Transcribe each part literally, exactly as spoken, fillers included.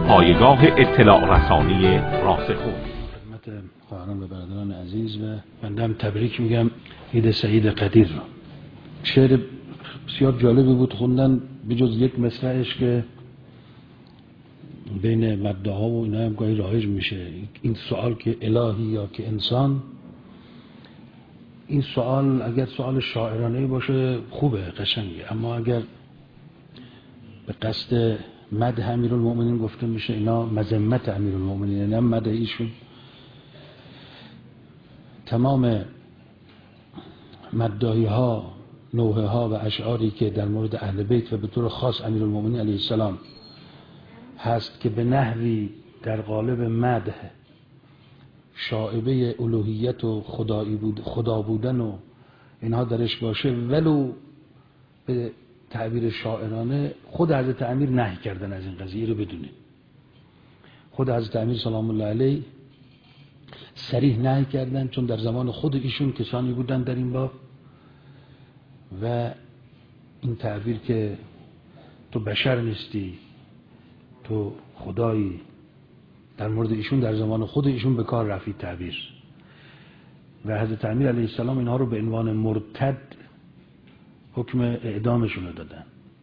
پایگاه اطلاع رسانی راسخون. خدمت خواهران و برادران عزیز و بنده هم تبریک میگم عید سعید قدیر رو. شعر بسیار جالبی بود خوندن، بجز یک مصرعش که بین مدعا و اینا هم گاهی رایج میشه، این سوال که الهی یا که انسان. این سوال اگر سوال شاعرانه باشه خوبه، قشنگه، اما اگر به قصد مدح امیرالمؤمنین گفته میشه اینا مذمت امیرالمؤمنین، نه مدح ایشون. تمام مدعی ها، نوحه ها و اشعاری که در مورد اهل بیت و به طور خاص امیرالمؤمنین علیه السلام هست که به نحوی در قالب مدح شائبه الوهیت و خدایی بود، خدا بودن و اینها درش باشه، ولو به تعبیر شاعرانه خود حضرت امیر نهی کردن از این قضیه رو بدونید. خود حضرت امیر سلام الله علیه صریح نهی کردن، چون در زمان خود ایشون کسانی بودن در این باب و این تعبیر که تو بشر نیستی تو خدایی، در مورد ایشون در زمان خود ایشون به کار رفت تعبیر و حضرت امیر علیه السلام اینها رو به عنوان مرتد حکم اعدامشون رو دادن.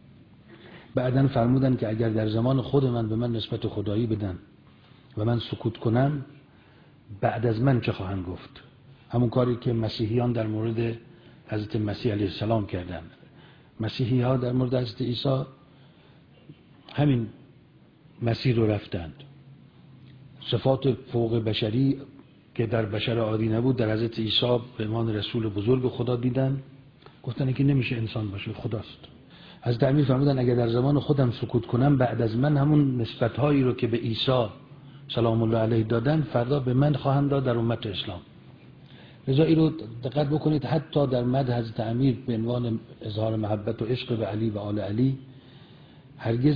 بعدن فرمودن که اگر در زمان خود من به من نسبت خدایی بدن و من سکوت کنم، بعد از من چه خواهند گفت؟ همون کاری که مسیحیان در مورد حضرت مسیح علیه السلام کردن. مسیحی ها در مورد حضرت عیسی همین مسیر رو رفتند، صفات فوق بشری که در بشر عادی نبود در حضرت عیسی به عنوان رسول بزرگ خدا دیدن، گفتن که نمیشه انسان باشه، خداست. حضرت امیر فرمودن اگر در زمان خودم سکوت کنم، بعد از من همون نسبت هایی رو که به عیسی سلام الله علیه دادن فردا به من خواهند داد در امت اسلام. لذا این رو دقت بکنید، حتی در مدح حضرت امیر به عنوان اظهار محبت و عشق به علی و آل علی هرگز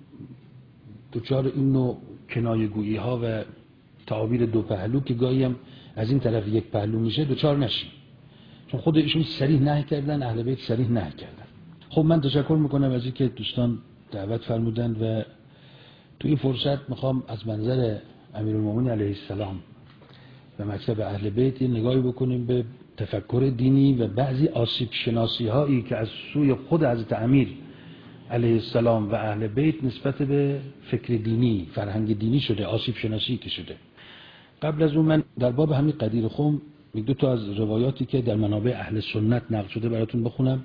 دوچار این نوع کنایه‌گویی ها و تعابیر دو پهلو که گاهی هم از این طرف یک پهلو میشه دوچار نشیم، چون خود ایشون صریح نهی کردن، اهل بیت صریح نهی کردن. خب من تشکر میکنم از اینکه دوستان دعوت فرمودند و تو این فرصت میخوام از منظر امیرالمؤمنین علیه السلام و مکتب اهل بیت نگاهی بکنیم به تفکر دینی و بعضی آسیب شناسی هایی که از سوی خود حضرت امیر علیه السلام و اهل بیت نسبت به فکر دینی، فرهنگ دینی شده، آسیب شناسی که شده. قبل از اون من در باب همین قدیر خم یک دو تا از روایاتی که در منابع اهل سنت نقل شده براتون بخونم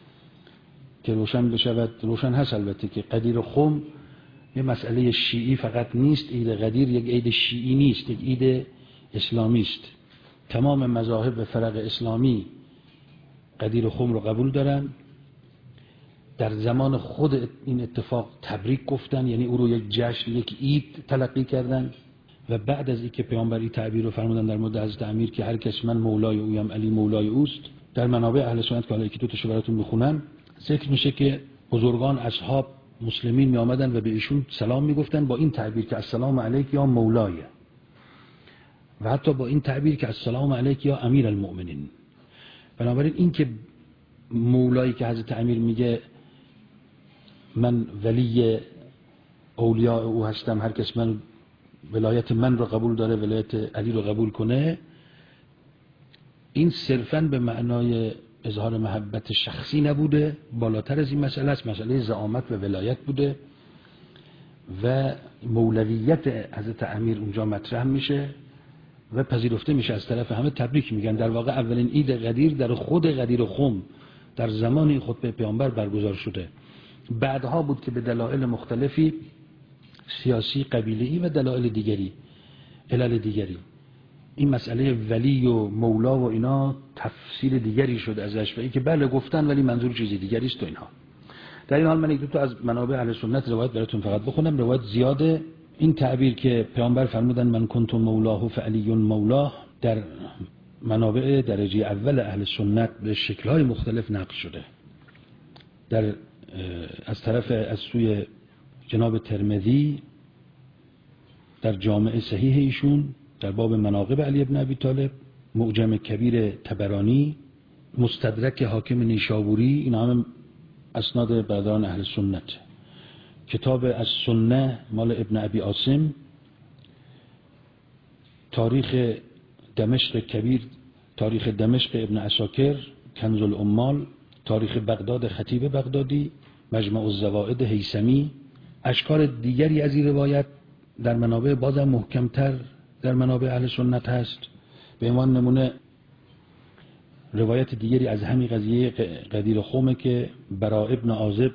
که روشن بشود. روشن هست البته که قدیر خم یه مسئله شیعی فقط نیست، عید قدیر یک عید شیعی نیست، یک عید اسلامی است. تمام مذاهب و فرق اسلامی قدیر خم رو قبول دارن. در زمان خود این اتفاق تبریک گفتن، یعنی او رو یک جشن، یک عید تلقی کردن و بعد از اینکه پیامبری تعبیر رو فرمودن در مورد حضرت امیر که هر کس من مولای اویم علی مولای اوست، در منابع اهل سنت که حالا یکی دو تاشو براتون بخونم ذکر میشه که بزرگان اصحاب مسلمین می آمدن و به ایشون سلام میگفتن با این تعبیر که السلام علیک یا مولای، و حتی با این تعبیر که السلام علیک یا امیر المؤمنین. بنابراین این که مولایی که حضرت امیر میگه من ولی اولیاء او هستم، هر کس من ولایت من رو قبول داره ولایت علی رو قبول کنه، این صرفاً به معنای اظهار محبت شخصی نبوده، بالاتر از این مسئله است، مسئله زعامت و ولایت بوده و مولویت حضرت امیر اونجا مطرح میشه و پذیرفته میشه از طرف همه، تبریک میگن. در واقع اولین عید قدیر در خود قدیر خم در زمان این خطبه پیامبر برگزار شده. بعدها بود که به دلایل مختلفی سیاسی، قبیله‌ای و دلایل دیگری، علل دیگری، این مسئله ولی و مولا و اینا تفسیر دیگری شد ازش و این که بله گفتن ولی منظور چیزی دیگری است و اینها. در این حال من یک دو تا از منابع اهل سنت روایت براتون فقط بخونم. روایت زیاده. این تعبیر که پیامبر فرمودن من کنت مولاه فعلی مولاه در منابع درجه اول اهل سنت به شکل‌های مختلف نقل شده. در از طرف از سوی جناب ترمذی در جامع صحیح ایشون در باب مناقب علی ابن ابی طالب، معجم کبیر طبرانی، مستدرک حاکم نیشابوری، این همه اسناد برادران اهل سنت کتاب از سنه مال ابن ابی عاصم، تاریخ دمشق کبیر، تاریخ دمشق ابن عساکر، کنز العمال، تاریخ بغداد خطیب بغدادی، مجمع الزوائد هیثمی. اشکال دیگری از این روایت در منابع بازم محکمتر در منابع اهل سنت هست. به عنوان نمونه روایت دیگری از همین قضیه قدیر خومه که برا ابن عازب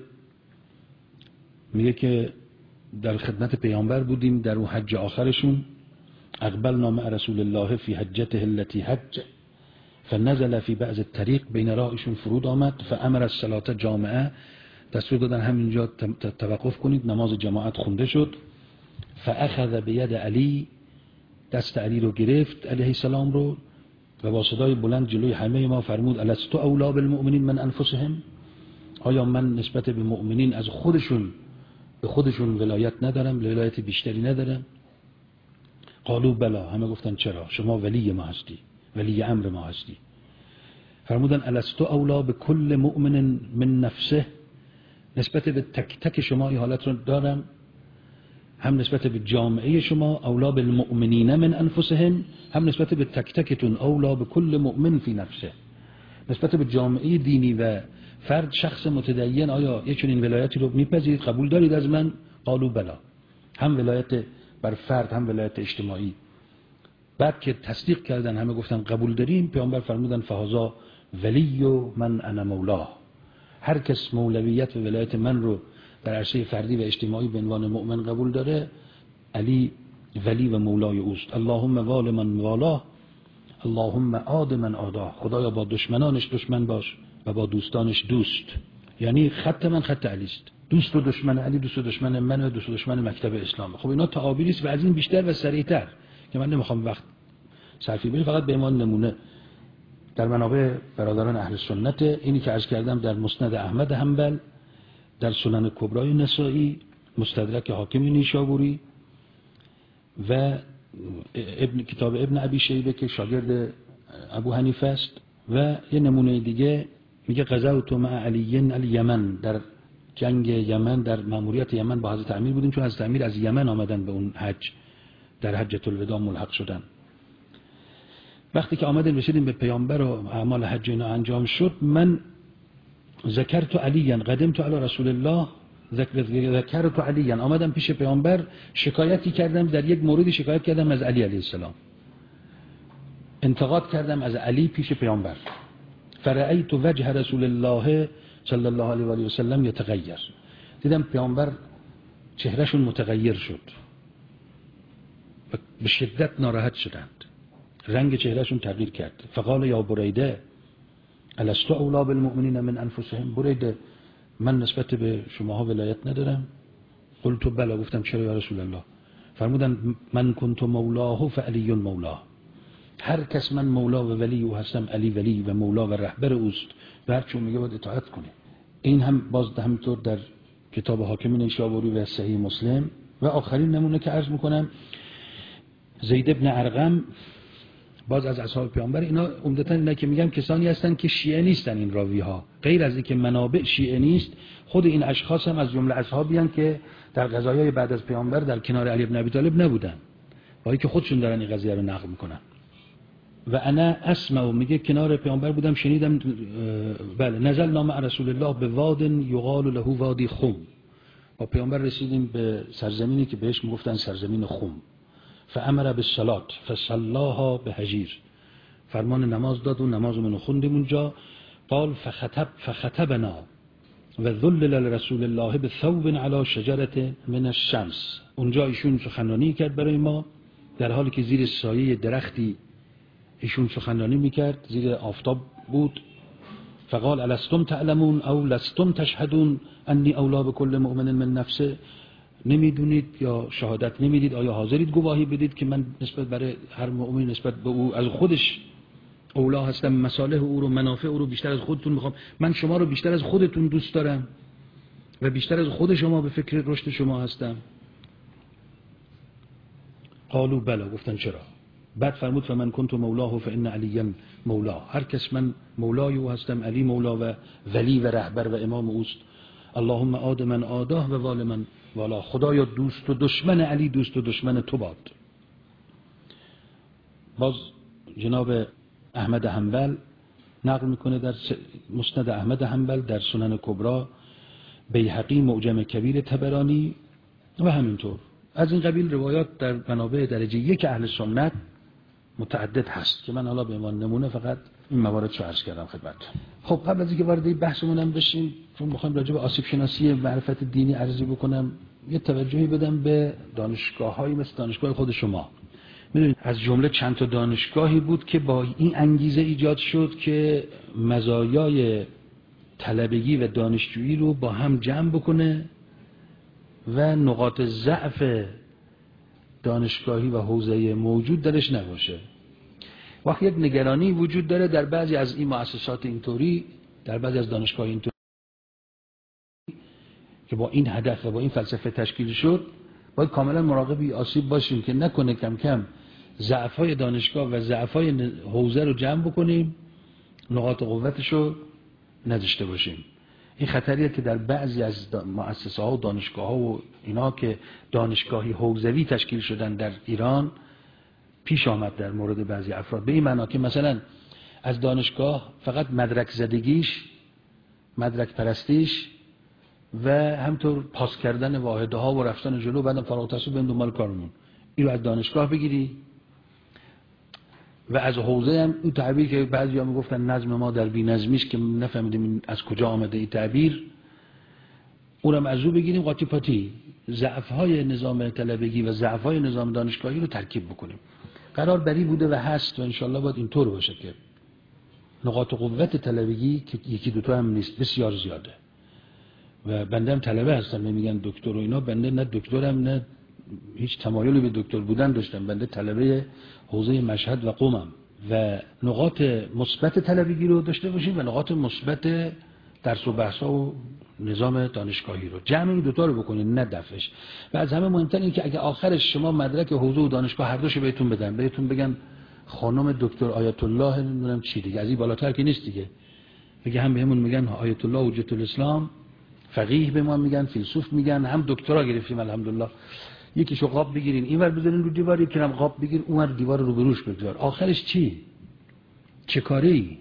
میگه که در خدمت پیامبر بودیم در اون حج آخرشون، اقبلنا مع رسول الله فی حجته التي حج فنزل فی بعض الطریق، بین راهشون فرود آمد، فامر الصلاه جامعه، دستور دادن همینجا توقف کنید، نماز جماعت خونده شد. فاخذ بید علی، دست علی رو گرفت علیه السلام رو و با صدای بلند جلوی همه ما فرمود الست اولی بالمؤمنین من انفسهم، آیا من نسبت به مؤمنین از خودشون به خودشون ولایت ندارم، ولایت بیشتری ندارم؟ قالوا بلا، همه گفتن چرا، شما ولی ما هستی، ولی امر ما هستی. فرمودن الست اولی بكل مؤمن من نفسه، نسبت به تک تک شما این حالت رو دارم، هم نسبت به جامعه شما اولا بالمؤمنین من انفسهم، هم نسبت به تک تکتون اولا بكل مؤمن فی نفسه، نسبت به جامعه دینی و فرد شخص متدین آیا یک چنین ولایتی رو میپذیرید، قبول دارید از من؟ قالوا بلا، هم ولایت بر فرد هم ولایت اجتماعی. بعد که تصدیق کردن همه گفتن قبول داریم، پیامبر فرمودن فهذا ولی و من انا مولاه، هر کس مولویت و ولایت من رو در عرصه فردی و اجتماعی به عنوان مؤمن قبول داره، علی ولی و مولای اوست. اللهم وال من والاه اللهم عاد من عاداه، خدایا با دشمنانش دشمن باش و با دوستانش دوست. یعنی خط من خط علی است، دوست و دشمن علی دوست و دشمن من و دوست و دشمن مکتب اسلام. خب اینا تعابیری است و از این بیشتر و سریعتر که من نمیخوام وقت صرفی بشه، فقط به عنوان نمونه در منابع برادران اهل سنت اینی که عرض کردم در مسند احمد حنبل، در سنن کبرای نسائی، مستدرک حاکم نیشابوری و ابن کتاب ابن ابی شیبه که شاگرد ابو حنیفه است. و یه نمونه دیگه میگه غزوت مع علی الیمن، در جنگ یمن، در مأموریت یمن با حضرت امیر بودیم، چون حضرت امیر از یمن آمدن به اون حج، در حجۃ الوداع ملحق شدن. وقتی که آمدیم رسیدیم به پیامبر و اعمال حج اینا انجام شد، من ذکرت علیًا قدمت علی رسول الله ذکرت علیًا، آمدم پیش پیامبر شکایتی کردم، در یک موردی شکایت کردم از علی علیه السلام، انتقاد کردم از علی پیش پیامبر. فرأیت وجه رسول الله صلی الله علیه و آله و سلم یتغیر، دیدم پیامبر چهرهشون متغیر شد، به شدت ناراحت شدند، رنگ چهرهشون تغییر کرد. فقال یا بریده الست اولی بالمؤمنین من انفسهم، بریده من نسبت به شماها ولایت ندارم؟ قلت بلا، گفتم چرا یا رسول الله؟ فرمودن من کنت مولاه فعلی مولاه، هر کس من مولا و ولی او هستم، علی ولی و مولا و رهبر اوست و هر چون میگه باید اطاعت کنه. این هم باز همینطور در کتاب حاکم نیشابوری و صحیح مسلم. و آخرین نمونه که عرض میکنم زید ابن ارقم، باز از اصحاب پیامبر. اینا عمدتاً اینا که میگم کسانی هستن که شیعه نیستن، این راوی ها غیر از اینکه منابع شیعه نیست، خود این اشخاص هم از جمله اصحابی هستند که در غزایای بعد از پیامبر در کنار علی بن ابی طالب نبودن، با اینکه خودشون دارن این قضیه رو نقل میکنن. و انا اسمع، میگه کنار پیامبر بودم شنیدم، بله نزل نام رسول الله به واد یقال له وادی خم، با پیامبر رسیدیم به سرزمینی که بهش میگفتن سرزمین خم. فامر بالصلاه فصلاها بهجیر، فرمان نماز داد و نمازمون خوندیم اونجا. قال فخطب فخطبنا و ذلل رسول الله بثوب علی شجره من الشمس، اونجا ایشون سخنرانی کرد برای ما در حالی که زیر سایه درختی ایشون سخنرانی میکرد، زیر آفتاب بود. فقال الستم تعلمون او لستم تشهدون انی اولا بكل مؤمن من نفسه، نمیدونید یا شهادت نمیدید، آیا حاضرید گواهی بدید که من نسبت برای هر مؤمن نسبت به او از خودش اولا هستم، مصالح او رو منافع او رو بیشتر از خودتون میخوام، من شما رو بیشتر از خودتون دوست دارم و بیشتر از خود شما به فکر رشد شما هستم. قالوا بلا، گفتن چرا. بعد فرمود فمن کنت مولاه فان علی مولا، هر کس من مولای او هستم، علی مولا و ولی و رهبر و امام اوست. اللهم عاد من عاداه و وال من والا. خدایا دوست و دشمن علی دوست و دشمن تو باد. باز جناب احمد حنبل نقل میکنه در مسند احمد حنبل، در سنن کبرا، بیهقی، معجم کبیر طبرانی و همینطور از این قبیل روایات در منابع درجه یک اهل سنت متعدد هست که من حالا به عنوان نمونه فقط این موارد رو عرض کردم خدمتتون. خب قبل از اینکه وارد بحثمون هم بشیم، چون میخوام راجع به آسیب شناسی معرفت دینی عرضی بکنم، یه توجهی بدم به دانشگاه‌هایی مثل دانشگاه خود شما. میدونید از جمله چند تا دانشگاهی بود که با این انگیزه ایجاد شد که مزایای طلبگی و دانشجویی رو با هم جمع بکنه و نقاط ضعف دانشگاهی و حوزه موجود درش نباشه. وقتی یک نگرانی وجود داره در بعضی از این مؤسسات اینطوری، در بعضی از دانشگاه اینطوری که با این هدف و با این فلسفه تشکیل شد، باید کاملا مراقب آسیب باشیم که نکنه کم کم ضعف‌های دانشگاه و ضعف‌های حوزه رو جمع بکنیم، نقاط قوتش رو نداشته باشیم. این خطریه که در بعضی از مؤسسه‌ها و دانشگاه‌ها و اینا که دانشگاهی حوزوی تشکیل شدن در ایران پیش آمد در مورد بعضی افراد، به این معنا که مثلا از دانشگاه فقط مدرک زدگیش، مدرک پرستیش و همطور پاس کردن واحده ها و رفتن جلو، بعدم فارغ التحصیل بریم دنبال کارمون، این رو از دانشگاه بگیری. و از حوزه هم این تعبیر که بعضیا میگفتن نظم ما در بی‌نظمیش که نفهمیدیم از کجا آمده این تعبیر، اونم از او بگیریم قاطی پاتی، ضعف‌های نظام طلبگی و ضعف‌های نظام دانشگاهی رو ترکیب بکنیم. قرار بری بوده و هست و انشالله باید اینطور باشه که نقاط قوت طلبگی که یکی دوتا هم نیست، بسیار زیاده. و بنده هم طلبه هستم، نمیگن دکتر و اینا، بنده نه دکترم نه هیچ تمایلی به دکتر بودن داشتم، بنده طلبه حوزه مشهد و قمم. و نقاط مثبت طلبگی رو داشته باشیم و نقاط مثبت درس و بحثا و نظام دانشگاهی رو، جمع این دوتا رو بکنید نه دفعش. و از همه مهمتر این که اگه آخرش شما مدرک حوزه و دانشگاه هر دوشو بهتون بدن، بهتون بگن خانم دکتر آیت الله نمیدونم چی دیگه، از این بالاتر که نیست دیگه، بگه هم بهمون میگن آیت الله حجت الاسلام، فقیه به ما میگن، فیلسوف میگن، هم دکترا گرفتیم الحمدلله. یکیشو قاب بگیرین اینور بذارین رو دیوار، یکی هم قاب بگیر اونور دیوار رو بروش بگذار. آخرش چی؟ چه کاری؟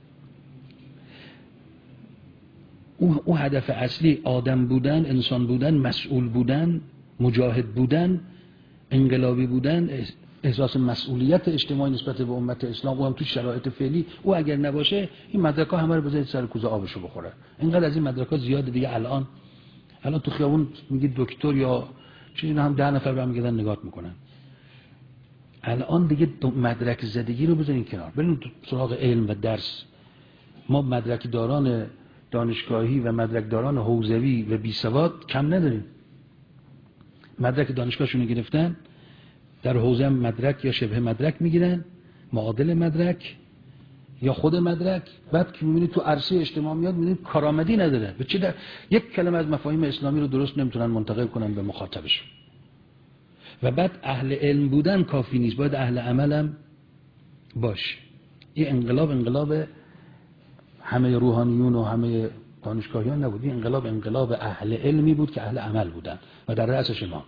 اون اون هدف اصلی آدم بودن، انسان بودن، مسئول بودن، مجاهد بودن، انقلابی بودن، احساس مسئولیت اجتماعی نسبت به امت اسلام، و هم تو شرایط فعلی او اگر نباشه این مدرک‌ها همه رو بذارید سر کوزه آبشو بخوره. اینقدر از این مدرک‌ها زیاده دیگه. الان الان تو خیابون میگی دکتر یا چیزی هم ده نفر برام میگن نگات میکنن. الان دیگه مدرک زدگی رو بذارین کنار، بریم سراغ علم و درس. ما مدرک داران دانشگاهی و مدرک داران حوزوی و بی سواد کم نداریم. مدرک دانشگاهشون گرفتن، در حوزه هم مدرک یا شبه مدرک میگیرن، معادل مدرک یا خود مدرک. بعد که میبینید تو عرصه اجتماع میاد میبینید کارآمدی نداره. به چه در یک کلمه از مفاهیم اسلامی رو درست نمیتونن منتقل کنن به مخاطبشون. و بعد اهل علم بودن کافی نیست، باید اهل عمل هم باش. این انقلاب انقلاب همه روحانیون و همه دانشگاهیان نبود، این انقلاب انقلاب اهل علمی بود که اهل عمل بودن و در رأسش امام.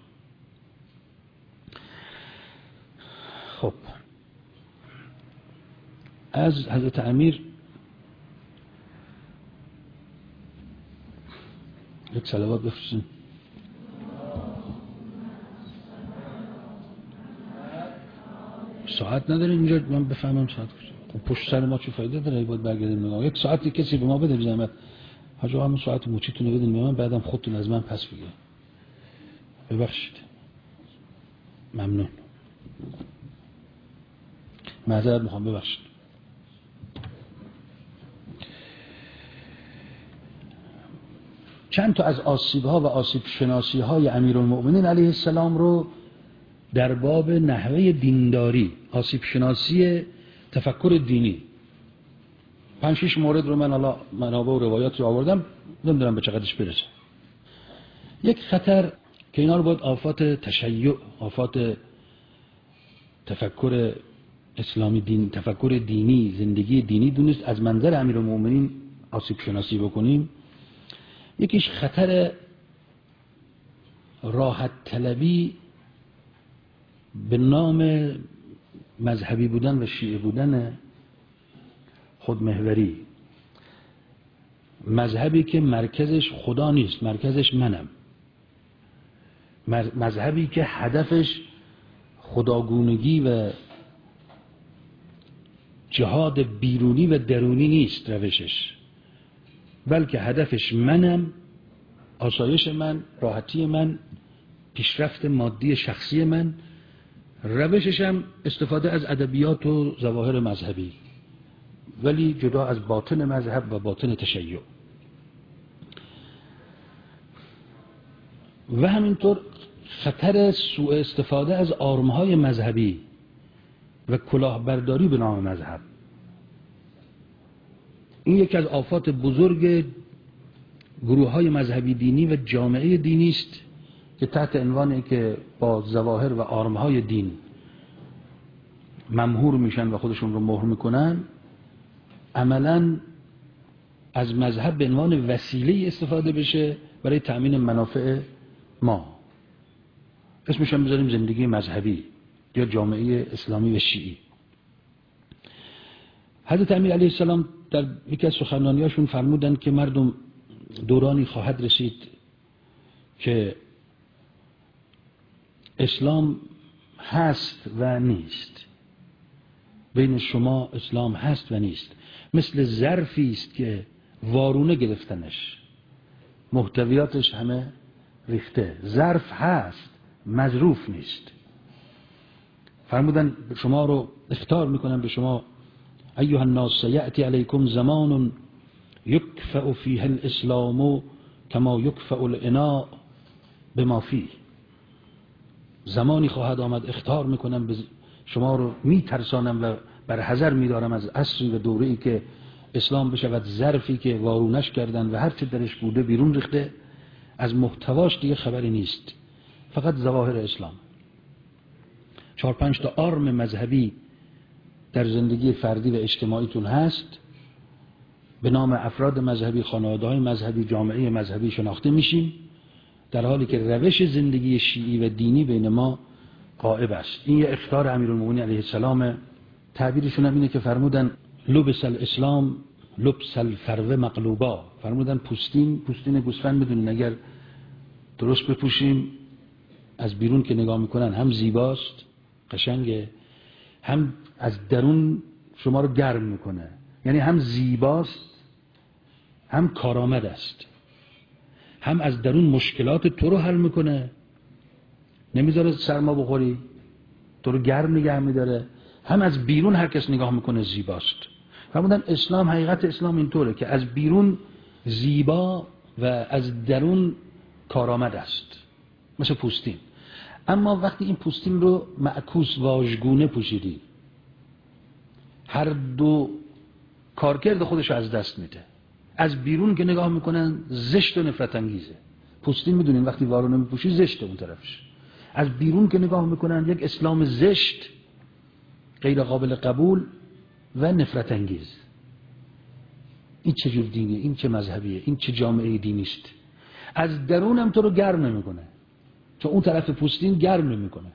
خب از حضرت امیر یک صلوات بفرستیم. ساعت نداره اینجا من بفهمم ساعت کجا. خب پشت سر ما چه فایده داره؟ باید برگردیم نگاه. یک ساعتی کسی به ما بده بی زحمت. حاج آقا همون ساعت موچیتون رو بدین به من، بعدم خودتون از من پس بگیرید. ببخشید. ممنون. معذرت میخوام، ببخشید. چند تا از آسیب‌ها و آسیب شناسی‌های امیرالمؤمنین علیه السلام رو در باب نحوه دینداری، آسیب شناسی تفکر دینی، پنج شش مورد رو من حالا منابع و روایات رو آوردم، نمیدونم به چقدرش برسه. یک خطر که اینا رو باید آفات تشیع، آفات تفکر اسلامی دین، تفکر دینی، زندگی دینی دونست، از منظر امیرالمؤمنین آسیب شناسی بکنیم. یکیش خطر راحت طلبی به نام مذهبی بودن و شیعه بودن خودمحوری، مذهبی که مرکزش خدا نیست، مرکزش منم، مذهبی که هدفش خداگونگی و جهاد بیرونی و درونی نیست روشش، بلکه هدفش منم، آسایش من، راحتی من، پیشرفت مادی شخصی من، روشش هم استفاده از ادبیات و ظواهر مذهبی، ولی جدا از باطن مذهب و باطن تشیع. و همینطور خطر سوء استفاده از آرمهای مذهبی و کلاهبرداری به نام مذهب. این یکی از آفات بزرگ گروه های مذهبی دینی و جامعه دینی است که تحت عنوانی که با ظواهر و آرمهای دین ممهور میشن و خودشون رو مهر میکنن، عملاً از مذهب به عنوان وسیله استفاده بشه برای تأمین منافع ما. اسمش هم بذاریم زندگی مذهبی یا جامعه اسلامی و شیعی. حضرت امیر علیه السلام در یکی از سخنرانی‌هاشون فرمودند که مردم دورانی خواهد رسید که اسلام هست و نیست. بین شما اسلام هست و نیست، مثل ظرفی است که وارونه گرفتنش، محتویاتش همه ریخته، ظرف هست مظروف نیست. فرمودن شما رو اخطار میکنن به شما، ایها الناس سیأتی علیکم زمان یکفأ فیه الاسلام کما یکفأ الاناء بما فیه. زمانی خواهد آمد، اخطار میکنم به شما رو، میترسانم و بر حذر میدارم از عصری و دوره‌ای که اسلام بشود ظرفی که وارونش کردن و هر چه درش بوده بیرون ریخته، از محتواش دیگه خبری نیست، فقط ظواهر اسلام. چهار پنج تا آرم مذهبی در زندگی فردی و اجتماعیتون هست، به نام افراد مذهبی، خانواده‌های مذهبی، جامعه مذهبی شناخته میشیم، در حالی که روش زندگی شیعی و دینی بین ما غائب است. این یه اخطار امیرالمومنین علیه السلام. تعبیرشون هم اینه که فرمودن لبس الاسلام لبس الفرو مقلوبا. فرمودن پوستین پوستین گوسفند، بدونین اگر درست بپوشیم از بیرون که نگاه میکنن هم زیباست، قشنگه، هم از درون شما رو گرم میکنه. یعنی هم زیباست، هم کارآمد است، هم از درون مشکلات تو رو حل میکنه، نمیذاره سرما بخوری، تو رو گرم نگه میداره، هم از بیرون هر کس نگاه میکنه زیباست. فرمودن اسلام، حقیقت اسلام اینطوره که از بیرون زیبا و از درون کارآمد است، مثل پوستین. اما وقتی این پوستین رو معکوس واژگونه پوشیدی، هر دو کارکرد خودش از دست میده. از بیرون که نگاه میکنن زشت و نفرت انگیزه. پوستین میدونین وقتی وارونه میپوشی زشته اون طرفش. از بیرون که نگاه میکنن یک اسلام زشت، غیر قابل قبول و نفرت انگیز. این چه جور دینیه؟ این چه مذهبیه؟ این چه جامعه دینی است؟ از درون هم تو رو گرم نمیکنه، چون اون طرف پوستین گرم نمیکنه.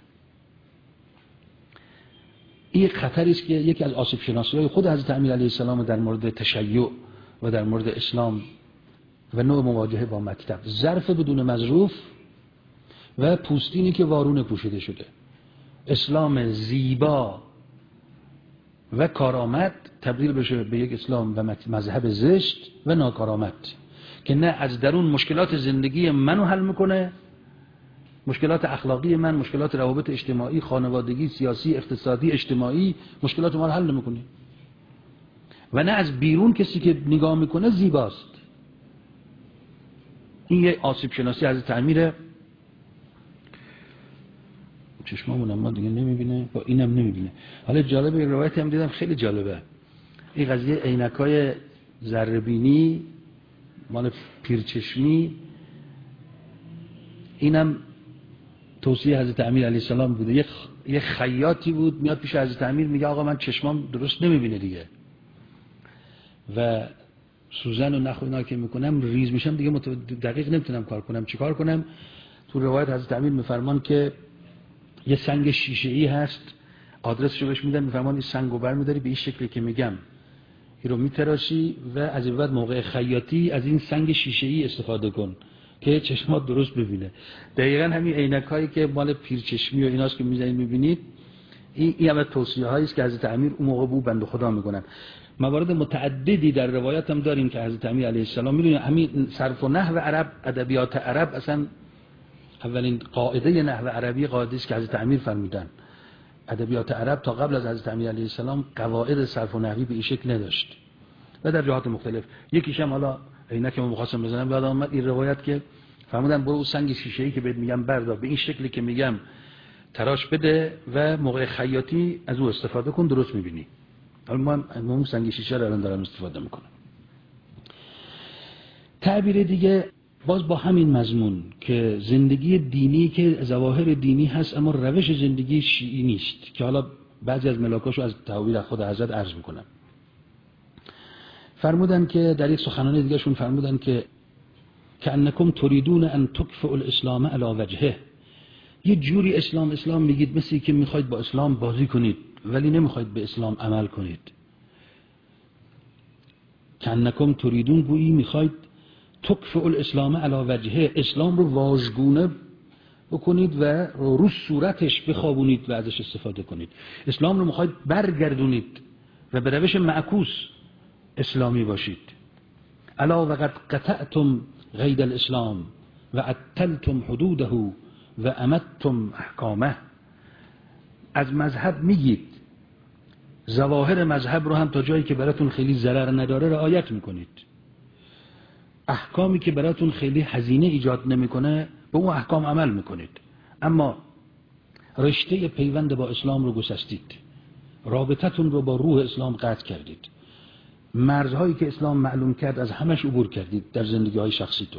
این یک خطری است که یکی از آسیب شناسی‌های خود حضرت امیر علیه السلام در مورد تشیع و در مورد اسلام و نوع مواجهه با مکتب، ظرف بدون مظروف و پوستینی که وارونه پوشیده شده. اسلام زیبا و کارآمد تبدیل بشه به یک اسلام و مذهب زشت و ناکارآمد که نه از درون مشکلات زندگی منو حل میکنه، مشکلات اخلاقی من، مشکلات روابط اجتماعی، خانوادگی، سیاسی، اقتصادی، اجتماعی، مشکلات ما رو حل نمیکنه، و نه از بیرون کسی که نگاه میکنه زیباست. این یه آسیب شناسی حضرت امیره. چشمامون اما دیگه نمیبینه، با اینم نمیبینه. حالا جالبه، یه روایتی هم دیدم خیلی جالبه. این قضیه عینکای ذره‌بینی مال پیرچشمی، اینم توصیه حضرت امیر علیه السلام بوده. یه یه خیاطی بود میاد پیش حضرت امیر میگه آقا من چشمام درست نمیبینه دیگه، و سوزن و نخ و اینا که میکنم ریز میشم دیگه دقیق نمیتونم کار کنم. چیکار کنم؟ تو روایت حضرت امیر میفرمان که یه سنگ شیشه ای هست، آدرسش رو بهش میدن، میفرمان این سنگو برمی‌داری به این شکلی که میگم این رو میتراشی و از این بعد موقع خیاطی از این سنگ شیشه ای استفاده کن که چشمات درست ببینه. دقیقاً همین عینکایی که مال پیرچشمی و ایناست که میزنید میبینید، این این همه توصیه هایی است که حضرت امیر اون موقع بو بنده خدا میکنن. موارد متعددی در روایت هم داریم که حضرت امیر علیه السلام، میدونید همین صرف و نحو عرب، ادبیات عرب، اصلا اولین قاعده نحو عربی قاعده است که حضرت امیر فرمودن. ادبیات عرب تا قبل از حضرت امیر علیه السلام قواعد صرف و نحوی به این شکل نداشت و در جهات مختلف. یکیش هم حالا عینک ما می‌خواستم بزنم بعد اومد این روایت که فرمودن برو اون سنگ شیشه‌ای که بهت میگم بردار، به این شکلی که میگم تراش بده و موقع خیاطی از او استفاده کن، درست می‌بینی. حالا من اون سنگ شیشه رو الان دارم استفاده می‌کنم. تعبیر دیگه باز با همین مضمون که زندگی دینی که ظواهر دینی هست اما روش زندگی شیعی نیست، که حالا بعضی از ملاکاشو از تعبیر خود حضرت عرض میکنم. فرمودن که در یک سخنان دیگه شون فرمودن که کأنکم تریدون ان تکفئوا الاسلام علی وجهه، یه جوری اسلام اسلام میگید مثل که میخواید با اسلام بازی کنید ولی نمیخواید به اسلام عمل کنید. کأنکم تریدون گویی میخواید تکفئوا الاسلام علی وجهه، اسلام رو واژگونه بکنید و رو صورتش بخوابونید و ازش استفاده کنید. اسلام رو میخواید برگردونید و به روش معکوس اسلامی باشید. الا وقد قطعتم قید الاسلام و عطلتم حدوده و امدتم احکامه. از مذهب میگید، ظواهر مذهب رو هم تا جایی که براتون خیلی ضرر نداره رعایت میکنید، احکامی که براتون خیلی هزینه ایجاد نمیکنه به اون احکام عمل میکنید، اما رشته پیوند با اسلام رو گسستید، رابطتون رو با روح اسلام قطع کردید، مرزهایی که اسلام معلوم کرد از همش عبور کردید در زندگی های شخصیتون،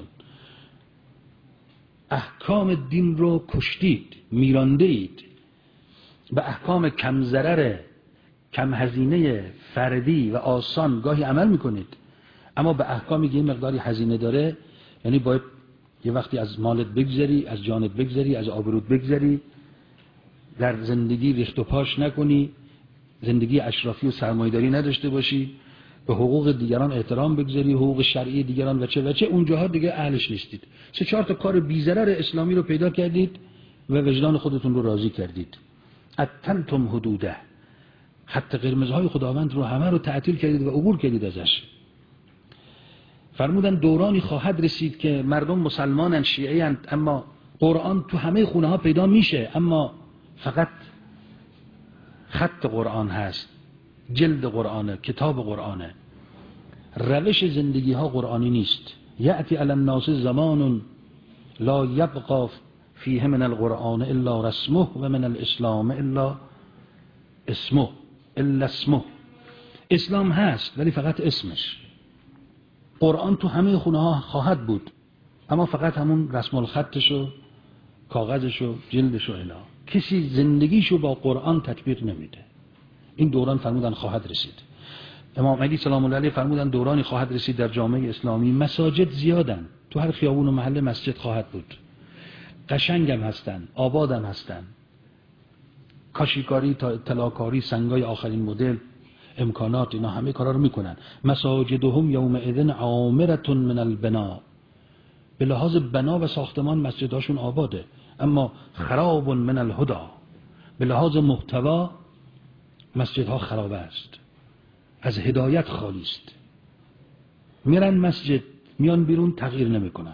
احکام دین رو کشتید، میرانده اید، به احکام کم ضرر کم هزینه فردی و آسان گاهی عمل میکنید، اما به احکامی که یه مقداری هزینه داره، یعنی باید یه وقتی از مالت بگذری، از جانت بگذری، از آبروت بگذری، در زندگی ریخت و پاش نکنی، زندگی اشرافی و سرمایه‌داری نداشته باشی، به حقوق دیگران احترام بگذاری، حقوق شرعی دیگران و چه و چه، اونجاها دیگه اهلش نیستید. سه چهار تا کار بی‌ضرر اسلامی رو پیدا کردید و وجدان خودتون رو راضی کردید. عطلتم حدوده، خط قرمزهای خداوند رو همه رو تعطیل کردید و عبور کردید ازش. فرمودن دورانی خواهد رسید که مردم مسلمانن، شیعی اند، اما قرآن تو همه خونه ها پیدا میشه اما فقط خط قرآن هست، جلد قرآنه، کتاب قرآنه، روش زندگی ها قرآنی نیست. یأتی علی الناس زمان لا یبقى فیه من القرآن الا رسمه و من الاسلام الا اسمه الا اسمه. اسلام هست ولی فقط اسمش. قرآن تو همه خونه ها خواهد بود اما فقط همون رسم الخطش و کاغذش و جلدش و الا، کسی زندگیشو با قرآن تطبیق نمیده. این دوران فرمودن خواهد رسید. امام علی سلام الله علیه فرمودن دورانی خواهد رسید در جامعه اسلامی مساجد زیادن، تو هر خیابون و محله مسجد خواهد بود، قشنگم هستن، آبادم هستن، کاشیکاری تا اطلاعکاری، سنگای آخرین مدل، امکانات، اینا همه کارا رو میکنن. مساجدهم یومئذ عامرة من البنا، به لحاظ بنا و ساختمان مسجداشون آباده اما خراب من الهدا، به لحاظ محتوا مسجدها خراب است، از هدایت خالی است. میرن مسجد میان بیرون تغییر نمیکنن.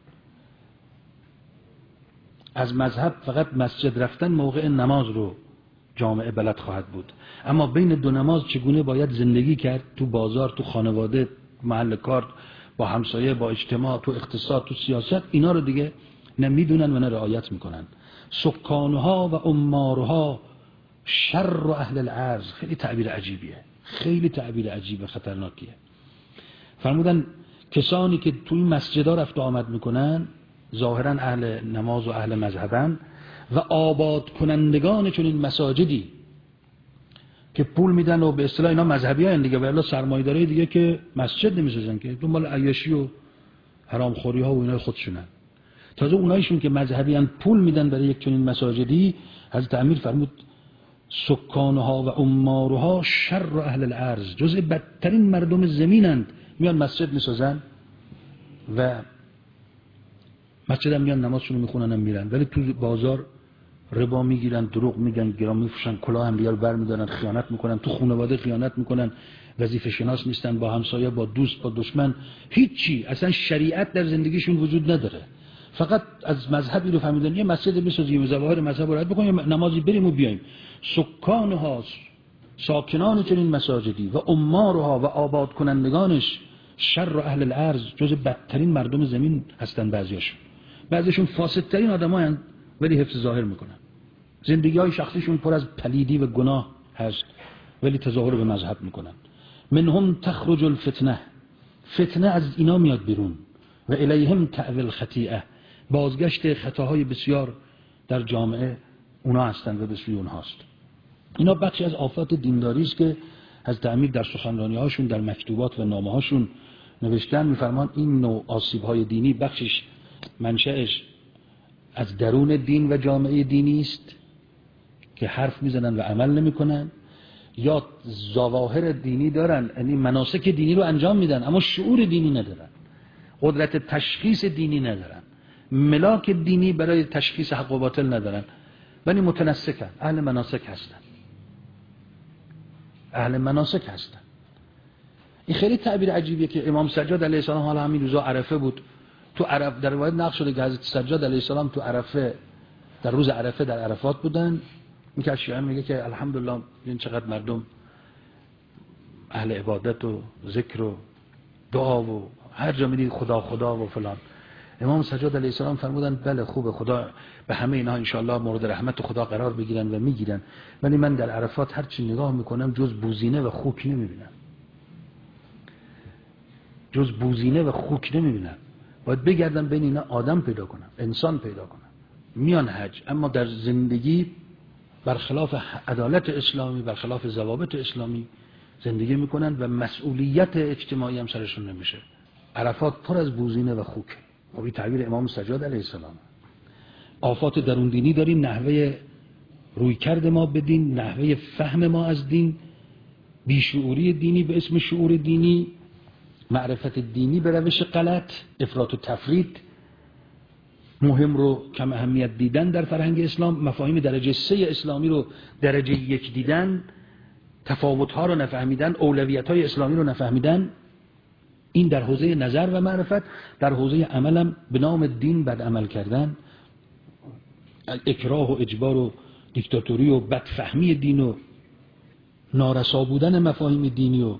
از مذهب فقط مسجد رفتن موقع نماز رو جامعه بلد خواهد بود، اما بین دو نماز چگونه باید زندگی کرد، تو بازار، تو خانواده، محل کار، با همسایه، با اجتماع، تو اقتصاد، تو سیاست، اینا رو دیگه نه میدونن و نه رعایت میکنن. سکانها و عمارها شر اهل الارض، خیلی تعبیر عجیبیه، خیلی تعبیر عجیب خطرناکیه. فرمودن کسانی که توی مسجدها رفت و آمد میکنن ظاهرا اهل نماز و اهل مذهبن و آباد کنندگان چون این مساجدی که پول میدن و به اصطلاح اینا مذهبی هستند دیگه، ولی سرمایه‌دارای دیگه که مسجد نمیسازن که دنبال عیاشی و حرامخوری ها و اینا خودشونن. تازه اونایشون که مذهبی ان پول میدن برای یک چنین مساجدی، حضرت امیر فرمود سکانها و عمارها شر اهل الارض، جزء بدترین مردم زمینند، میان مسجد میسازن و مسجد هم میان نمازشون رو میخونن هم میرن، ولی تو بازار ربا میگیرن، دروغ میگن، گرام میفروشن، کلاه هم دیگر برمیدارن، خیانت میکنن، تو خانواده خیانت میکنن، وظیفه شناس نیستن، با همسایه، با دوست، با دشمن، هیچی، اصلا شریعت در زندگیشون وجود نداره. فقط از مذهبی رو فهمیدن یه مسجد بسازیم، ظواهر مذهب رو رعایت بکنیم، نمازی بریم و بیایم. سکانها، ساکنان چنین مساجدی، و عمارها و آباد کنندگانش شر اهل الارض، جز بدترین مردم زمین هستن. بعضیاشون بعضیشون فاسدترین آدمایند ولی حفظ ظاهر میکنن. زندگی های شخصیشون پر از پلیدی و گناه هست ولی تظاهر به مذهب میکنن. منهم تخرج الفتنه، فتنه از اینا میاد بیرون. و الیهم تعوی الخطیئه، بازگشت خطاهای بسیار در جامعه اونا هستند و به سوی اونهاست. اینا بخشی از آفات دینداری است که حضرت امیر در سخنرانی هاشون، در مکتوبات و نامه هاشون نوشتن. میفرمان این نوع آسیب های دینی بخشش منشأش از درون دین و جامعه دینی است که حرف میزنن و عمل نمیکنن، یا ظواهر دینی دارن، یعنی مناسک دینی رو انجام میدن اما شعور دینی ندارن، قدرت تشخیص دینی ندارن، ملاک دینی برای تشخیص حق و باطل ندارن، ولی متنسکن، اهل مناسک هستن، اهل مناسک هستن. این خیلی تعبیر عجیبیه که امام سجاد علیه السلام حالا همین روزا عرفه بود، تو عرف در روایت نقل شده که حضرت سجاد علیه السلام تو عرفه، در روز عرفه در عرفات بودن. این که شیعه میگه که الحمدلله این چقدر مردم اهل عبادت و ذکر و دعا و هر جا میدید خدا خدا و فلان. امام سجاد علیه السلام فرمودن بله خوبه، خدا به همه اینها انشاءالله مورد رحمت خدا قرار بگیرن و میگیرن، ولی من در عرفات هر چی نگاه میکنم جز بوزینه و خوک نمیبینم، جز بوزینه و خوک نمیبینم. باید بگردم بین اینا آدم پیدا کنم، انسان پیدا کنم. میان حج اما در زندگی برخلاف عدالت اسلامی، برخلاف ضوابط اسلامی زندگی میکنن و مسئولیت اجتماعی هم سرشون نمیشه. عرفات پر از بوزینه و خوک. این تعبیر امام سجاد علیه السلام. آفات درون دینی داریم، نحوه رویکرد ما به دین، نحوه فهم ما از دین، بیشعوری دینی به اسم شعور دینی، معرفت دینی به روش غلط، افراط و تفریط، مهم رو کم اهمیت دیدن در فرهنگ اسلام، مفاهیم درجه سه اسلامی رو درجه یک دیدن، تفاوت‌ها رو نفهمیدن، اولویت‌های اسلامی رو نفهمیدن. این در حوزه نظر و معرفت. در حوزه عملم به نام دین بد عمل کردن، اکراه و اجبار و دیکتاتوری و بدفهمی دین و نارسا بودن مفاهیم دینی و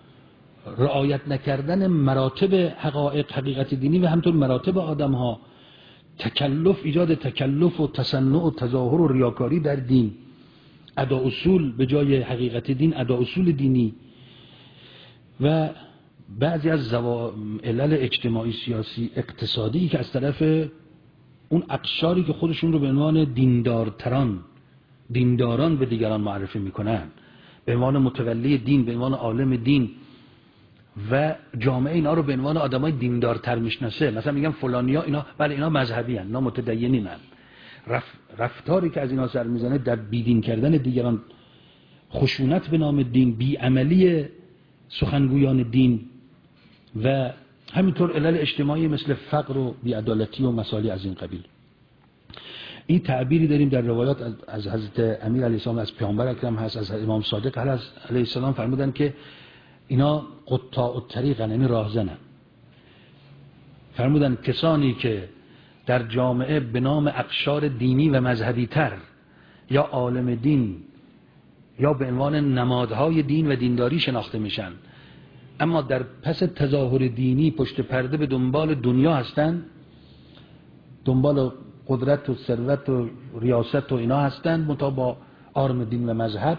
رعایت نکردن مراتب حقایق حقیقت دینی و همطور مراتب آدم‌ها، تکلف، ایجاد تکلف و تصنع و تظاهر و ریاکاری در دین، ادا اصول به جای حقیقت دین، ادا اصول دینی، و بعضی از علل اجتماعی سیاسی اقتصادی که از طرف اون اقشاری که خودشون رو به عنوان دیندارتران، دینداران به دیگران معرفی میکنن، به عنوان متولی دین، به عنوان عالم دین، و جامعه اینا رو به عنوان آدمای دیندارتر میشناسه. مثلا میگم فلانیا اینا بله اینا مذهبی ان، اینا متدینین ان. رف... رفتاری که از اینا سر میزنه در بیدین کردن دیگران، خشونت به نام دین، بیعملی سخنگویان دین، و همینطور علل اجتماعی مثل فقر و بیعدالتی و مسائل از این قبیل. این تعبیری داریم در روایات از حضرت امیر علیه السلام، از پیامبر اکرم هست، از امام صادق علیه السلام فرمودن که اینا قطاع الطریقن، یعنی راهزنن. فرمودن کسانی که در جامعه به نام اقشار دینی و مذهبی تر یا عالم دین یا به عنوان نمادهای دین و دینداری شناخته میشن، اما در پس تظاهر دینی پشت پرده به دنبال دنیا هستن، دنبال قدرت و ثروت و ریاست و اینا هستن، منتها با آرم دین و مذهب.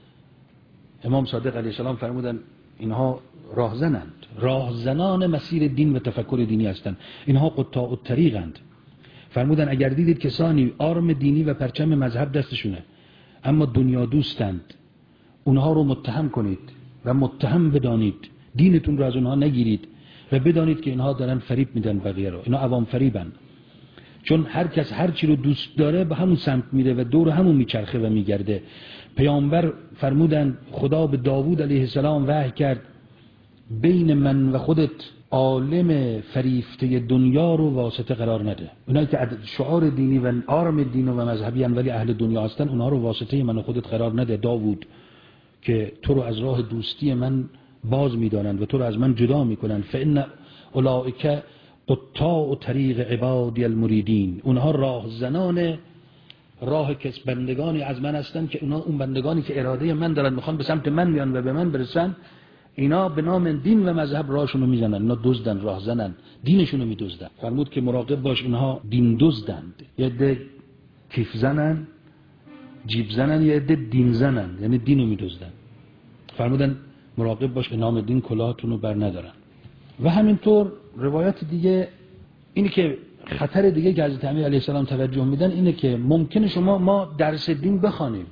امام صادق علیه السلام فرمودن اینها راهزنند، راهزنان مسیر دین و تفکر دینی هستند، اینها قطاع الطریقند. فرمودن اگر دیدید کسانی آرم دینی و پرچم مذهب دستشونه اما دنیا دوستند، اونها رو متهم کنید و متهم بدانید، دینتون رو از اونها نگیرید و بدانید که اینها دارن فریب میدن بقیه رو، اینا عوام فریبن. چون هر کس هر چی رو دوست داره به همون سمت میره و دور همون میچرخه و میگرده. پیامبر فرمودن خدا به داوود علیه السلام وحی کرد بین من و خودت عالم فریفته دنیا رو واسطه قرار نده. اونایی که شعار دینی و آرم دین و مذهبی ان ولی اهل دنیا هستن، اونها رو واسطه من و خودت قرار نده داوود، که تو رو از راه دوستی من باز میدانند و تو رو از من جدا میکنند. فان اولئک قطاع طریق عبادی المریدین، اونها راه زنان راه کس بندگانی از من هستند که اونها اون بندگانی که اراده من دارن میخوان به سمت من میان و به من برسن، اینا به نام دین و مذهب راهشونو میزنن، اینا دزدن، راه زنن، دینشونو میدزدن. فرمود که مراقب باش اینها دین دزدند، یه عده کیف زنن، جیب زنن، یه عده دین زنن، یعنی دینو میدزدن. فرمودن مراقب باش به نام دین کلاهتونو بر ندارن. و همینطور روایت دیگه اینی که خطر دیگه که حضرت امیر علیه السلام توجه میدن اینه که ممکنه شما ما درس دین بخوانیم،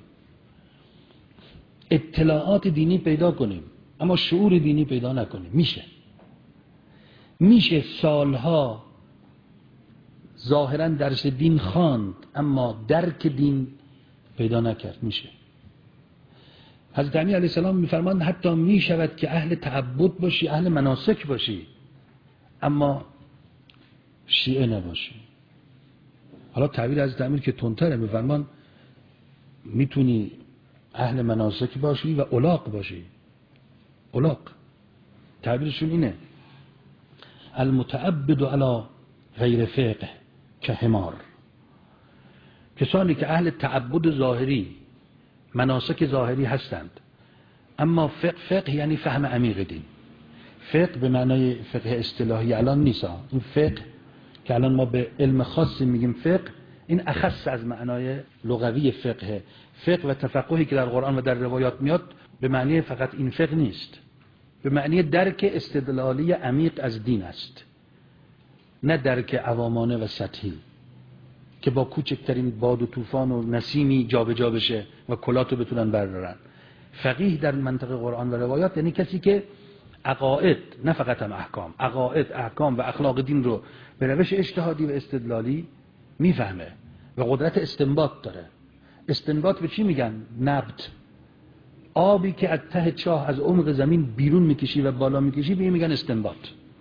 اطلاعات دینی پیدا کنیم، اما شعور دینی پیدا نکنیم. میشه میشه سالها ظاهرا درس دین خواند اما درک دین پیدا نکرد. میشه. حضرت امیر علیه السلام میفرمایند حتی میشود که اهل تعبد باشی، اهل مناسک باشی، اما شیعه نباشی. حالا تعبیر حضرت امیر که تندتره، میفرمان میتونی اهل مناسک باشی و الاغ باشی. الاغ تعبیرشون اینه المتعبد علی غیر فقه که حمار. کسانی که اهل تعبد ظاهری، مناسک ظاهری هستند، اما فقه فقه یعنی فهم عمیق دین. فقه به معنای فقه اصطلاحی الان نیست. این فقه که الان ما به علم خاصی میگیم فقه، این اخص از معنای لغوی فقه. فقه و تفقهی که در قرآن و در روایات میاد به معنی فقط این فقه نیست، به معنی درک استدلالی عمیق از دین است، نه درک عوامانه و سطحی که با کوچکترین باد و طوفان و نسیمی جابجا بشه و کلاتو بتونن بردارن. فقیه در منطق قرآن و روایات یعنی کسی که عقاید، نه فقط هم احکام، عقاید، احکام و اخلاق دین رو به روش اجتهادی و استدلالی میفهمه و قدرت استنباط داره. استنباط به چی میگن؟ نبت. آبی که از ته چاه از عمق زمین بیرون میکشی و بالا میکشی به این میگن استنباط.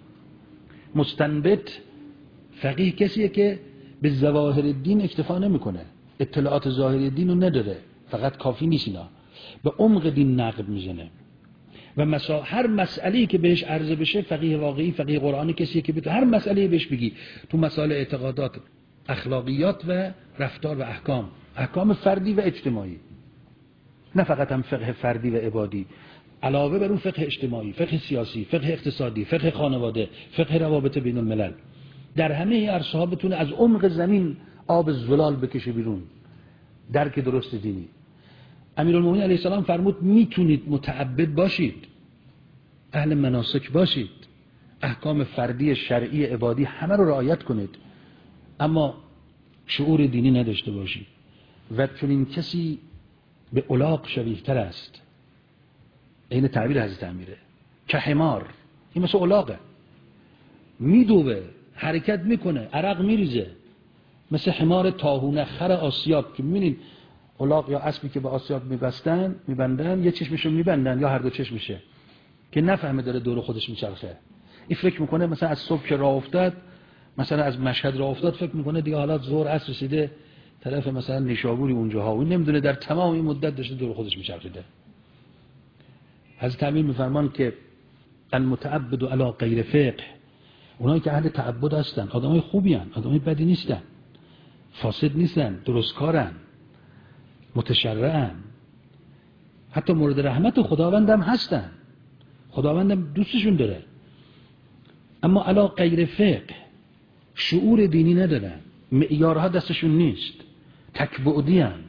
مستنبط فقیه کسیه که به ظواهر دین اکتفا نمیکنه، اطلاعات ظاهری دین رو نداره، فقط کافی نیست، اینا به عمق دین نقد میزنه و مسا... هر مسئله‌ای که بهش عرضه بشه، فقیه واقعی، فقیه قرآنی کسیه که بتونه هر مسئله‌ای بهش بگی تو مسائل اعتقادات، اخلاقیات و رفتار و احکام، احکام فردی و اجتماعی، نه فقط هم فقه فردی و عبادی، علاوه بر اون فقه اجتماعی، فقه سیاسی، فقه اقتصادی، فقه خانواده، فقه روابط بین الملل، در همه این عرصه ها بتونه از عمق زمین آب زلال بکشه بیرون. درک درست دینی. امیرالمومنین علیه السلام فرمود میتونید متعبد باشید، اهل مناسک باشید، احکام فردی، شرعی، عبادی همه رو رعایت کنید، اما شعور دینی نداشته باشید. و چون این کسی به الاغ شبیه تر است، این تعبیر حضرت امیره، که حمار. این مثل الاغه، میدوه، حرکت میکنه، عرق میریزه، مثل حمار تاهونه، خر آسیاب که میبینید الاغ یا اسبی که به آسیاب میبستن میبندن، یه چشمشو میبندن یا هر دو چشمشه که نفهمه داره دور خودش میچرخه. این فکر میکنه مثلا از صبح که راه افتاد، مثلا از مشهد راه افتاد، فکر میکنه دیگه حالا ظهر عصر رسیده طرف مثلا نیشابوری اونجاها، و نمیدونه در تمام این مدت داشته دور خودش میچرخیده. حضرت امیر میفرمان که المتعبد علی غیر فقه، اونایی که اهل تعبد هستن آدمای خوبی هستن، آدمای بدی نیستن، فاسد نیستن، درستکارن، متشرعن، حتی مورد رحمت خداوندم هستن، خداوندم دوستشون داره، اما علی غیر فقه، شعور دینی ندارن، معیارها دستشون نیست، تکبعدی هستن،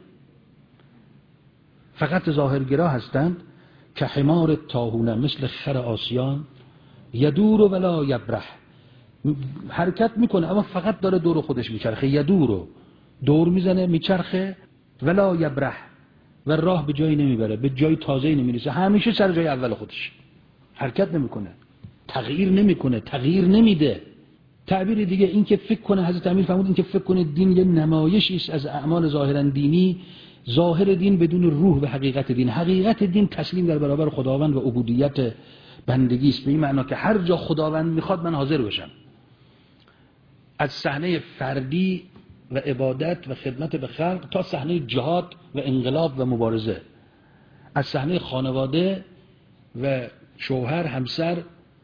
فقط ظاهرگرا هستند. که حمار تاهونه، مثل خر آسیان، یدور ولا یبرح، حرکت میکنه اما فقط داره دور خودش میچرخه، یدور رو دور میزنه میچرخه، ولا یبرح، و راه به جایی نمیبره، به جای تازه‌ای نمیرسه، همیشه سر جای اول خودش حرکت نمیکنه، تغییر نمیکنه، تغییر نمیده. تعبیر دیگه این که فکر کنه، حضرت امیر فرمود این که فکر کنه دین یه نمایشی است از اعمال ظاهرا دینی، ظاهر دین بدون روح به حقیقت دین. حقیقت دین تسلیم در برابر خداوند و عبودیت بندگی است، به این معنا که هر جا خداوند میخواد من حاضر بشم، از صحنه فردی و عبادت و خدمت به خلق تا صحنه جهاد و انقلاب و مبارزه، از صحنه خانواده و شوهر، همسر،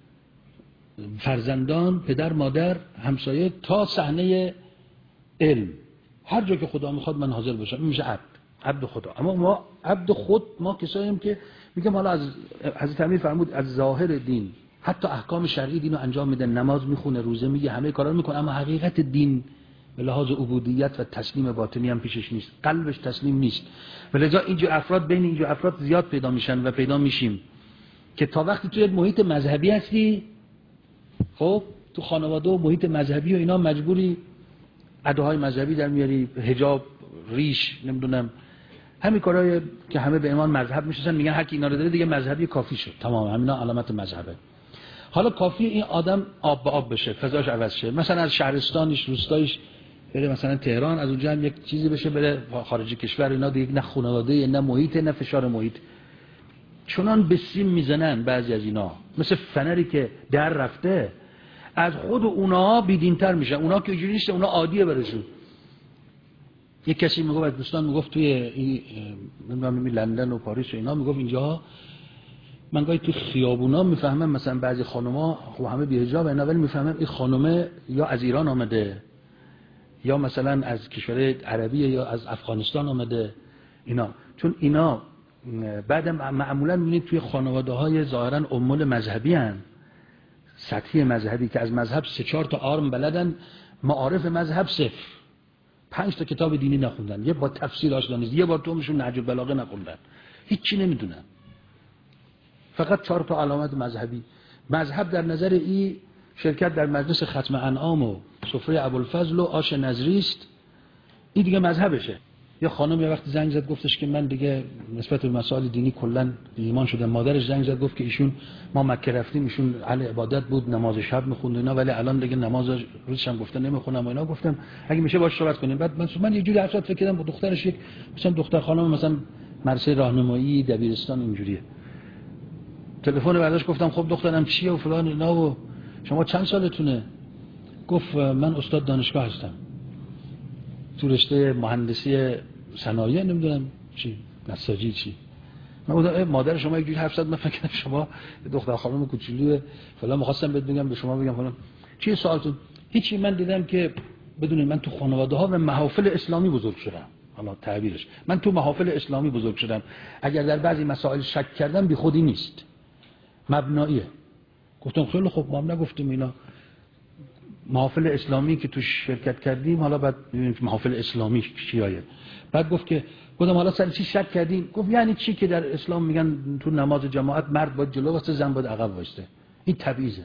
فرزندان، پدر، مادر، همسایه تا صحنه علم، هر جا که خدا میخواد من حاضر باشم. این میشه عبد، عبد خدا. اما ما عبد خود، ما کساییم که میگم حالا از حضرت امیر فرمود از ظاهر دین حتی احکام شرعی دین رو انجام میده، نماز میخونه، روزه میگه، همه کارا رو میکنه، اما حقیقت دین به لحاظ عبودیت و تسلیم باطنی هم پیشش نیست، قلبش تسلیم نیست. ولذا اینجور افراد بین اینجور افراد زیاد پیدا میشن و پیدا میشیم که تا وقتی توی محیط مذهبی هستی، خب تو خانواده و محیط مذهبی و اینا مجبوری اداهای مذهبی در میاری، حجاب، ریش، نمیدونم همین کارهای که همه به ایمان مذهب میشن، میگن هر کی اینا رو داره دیگه مذهبی کافی شد، تمام همینا علامت مذهبه. حالا کافی این آدم آب به آب بشه، فضاش عوض شه، مثلا از شهرستانش، روستایش بره مثلا تهران، از اونجا هم یک چیزی بشه بره خارج کشور، اینا دیگه نه خانواده، نه محیط، نه فشار محیط. چنان به سیم میزنن بعضی از اینا، مثل فنری که در رفته، از خود اونا بیدینتر میشن. اونا که اینجوری نیست، اونا عادیه برشون. یک کسی میگفت از دوستان، میگفت توی این نمیدونم لندن و پاریس و اینا، میگفت اینجا من گاهی تو خیابونا میفهمم مثلا بعضی خانوما خب همه بی حجاب اینا، ولی میفهمم این خانومه یا از ایران آمده یا مثلا از کشور عربی یا از افغانستان آمده اینا، چون اینا بعد معمولا میبینید توی خانواده های ظاهرا امول مذهبی هن، سطحی مذهبی که از مذهب سه چهار تا آرم بلدن، معارف مذهب صفر، پنج تا کتاب دینی نخوندن، یه با تفسیر آشنا نیست، یه بار تومشون نهج البلاغه نخوندن، هیچی نمیدونن، فقط چهار تا علامت مذهبی. مذهب در نظر ای شرکت در مجلس ختم انعام و سفره ابوالفضل و آش نظری است، این دیگه مذهبشه. یا خانم یه وقت زنگ زد گفتش که من دیگه نسبت به مسائل دینی کلا ایمان شدم. مادرش زنگ زد گفت که ایشون ما مکه رفتیم، ایشون اهل عبادت بود، نماز شب میخوند اینا، ولی الان دیگه نماز روزش هم گفته نمیخونم و اینا. گفتم اگه میشه باهاش صحبت کنیم. بعد من من یه جوری حساب فکر کردم با دخترش، یک مثلا دختر خانم مثلا مدرسه راهنمایی دبیرستان اینجوریه، تلفن برداشت گفتم خب دخترم چیه و فلان اینا و شما چند سالتونه؟ گفت من استاد دانشگاه هستم تو رشته مهندسی صنایع، نمیدونم چی، نساجی چی. من گفتم مادر شما اینجوری حرف زد، من فکر کردم شما دختر خانم کوچولو فلان، می‌خواستم بهت بگم به شما بگم فلان. چی سوالتون؟ هیچی. من دیدم که بدونید من تو خانواده‌ها و محافل اسلامی بزرگ شدم. حالا تعبیرش من تو محافل اسلامی بزرگ شدم، اگر در بعضی مسائل شک کردم بی خودی نیست، مبناییه. گفتم خیلی خوب، ما هم نگفتیم اینا. محافل اسلامی که تو شرکت کردیم، حالا بعد ببینیم محافل اسلامی چیه. بعد گفت که گفتم حالا سر چی شک کردین؟ گفت یعنی چی که در اسلام میگن تو نماز جماعت مرد باید جلو واسه زن باید عقب واسه. این تبعیضه.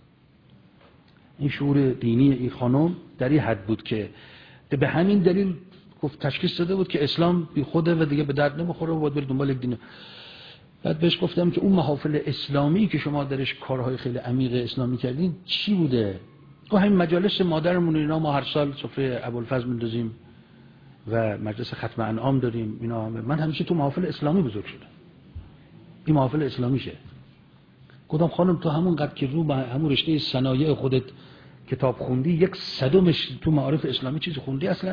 این شعور دینی این خانم در این حد بود که به همین دلیل گفت تشخیص داده بود که اسلام بی خوده و دیگه به درد نمیخوره و باید بره دنبال یک دین. بعد بهش گفتم که اون محافل اسلامی که شما درش کارهای خیلی عمیق اسلامی کردین چی بوده؟ و همین مجالس مادرمون اینا، ما هر سال سفره ابوالفضل میندازیم و مجلس ختم انعام داریم اینا. من همیشه تو محافل اسلامی بزرگ شدم، این محافل اسلامیشه. گفتم خانم تو همون قد که رو همون رشته صنایع خودت کتاب خوندی، یک صدمش تو معارف اسلامی چیزی خوندی اصلا؟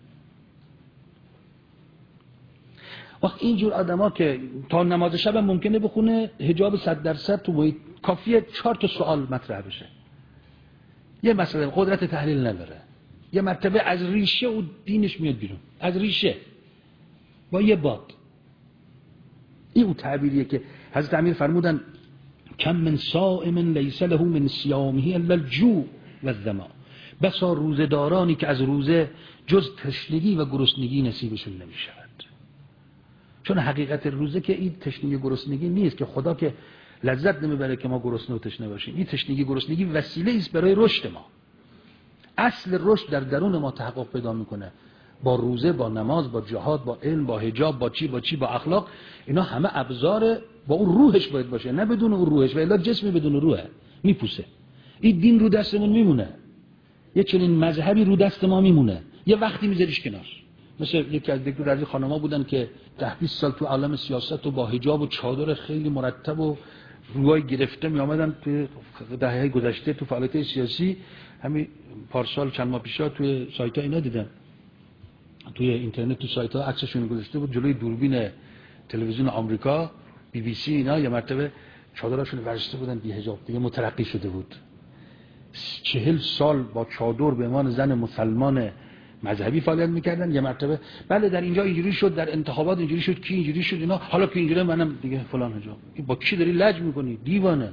وقت اینجور آدما که تا نماز شب هم ممکنه بخونه، حجاب صد درصد تو محیط، کافیه چهار تا سوال مطرح بشه، یه مسئله قدرت تحلیل نداره، یه مرتبه از ریشه و دینش میاد بیرون، از ریشه با یه باد. این اون تعبیریه که حضرت امیر فرمودن کم من صائم لیس له من صیامه الا الجوع و الظما. بسا روزدارانی که از روزه جز تشنگی و گرسنگی نصیبشون نمیشود. چون حقیقت روزه که این تشنگی گرسنگی نیست، که خدا که لذت نمیبره که ما گرسنه و تشنه باشیم. این تشنگی گرسنگی وسیله است برای رشد ما. اصل رشد در درون ما تحقق پیدا میکنه. با روزه، با نماز، با جهاد، با علم، با حجاب، با چی با چی با اخلاق، اینا همه ابزار با اون روحش باید باشه، نه بدون اون روحش، و الا جسمی بدون روحه میپوسه. این دین رو دستمون میمونه، یه چنین مذهبی رو دست ما میمونه، یه وقتی میذاریش کنار. مثل یکی از دکتر رضی خانم‌ها بودن که ده بیست سال تو عالم سیاست و با حجاب و چادر خیلی مرتب و روی گرفته می آمدن توی دهه‌های گذشته تو فعالیت سیاسی. همین پارسال چند ماه پیشا توی سایت‌ها اینا دیدم، توی اینترنت تو سایت‌ها عکسشون گذاشته بود جلوی دوربین تلویزیون آمریکا بی بی سی، اینا یه مرتبه چادرشون ورشته بودن بی حجاب، دیگه مترقی شده بود. چهل سال با چادر به عنوان زن مسلمان مذهبی فعالیت میکردن، یه مرتبه بله در اینجا اینجوری شد، در انتخابات اینجوری شد، کی اینجوری شد، اینا حالا که اینجوری منم دیگه فلان حجاب. با کی داری لج میکنی؟ دیوانه.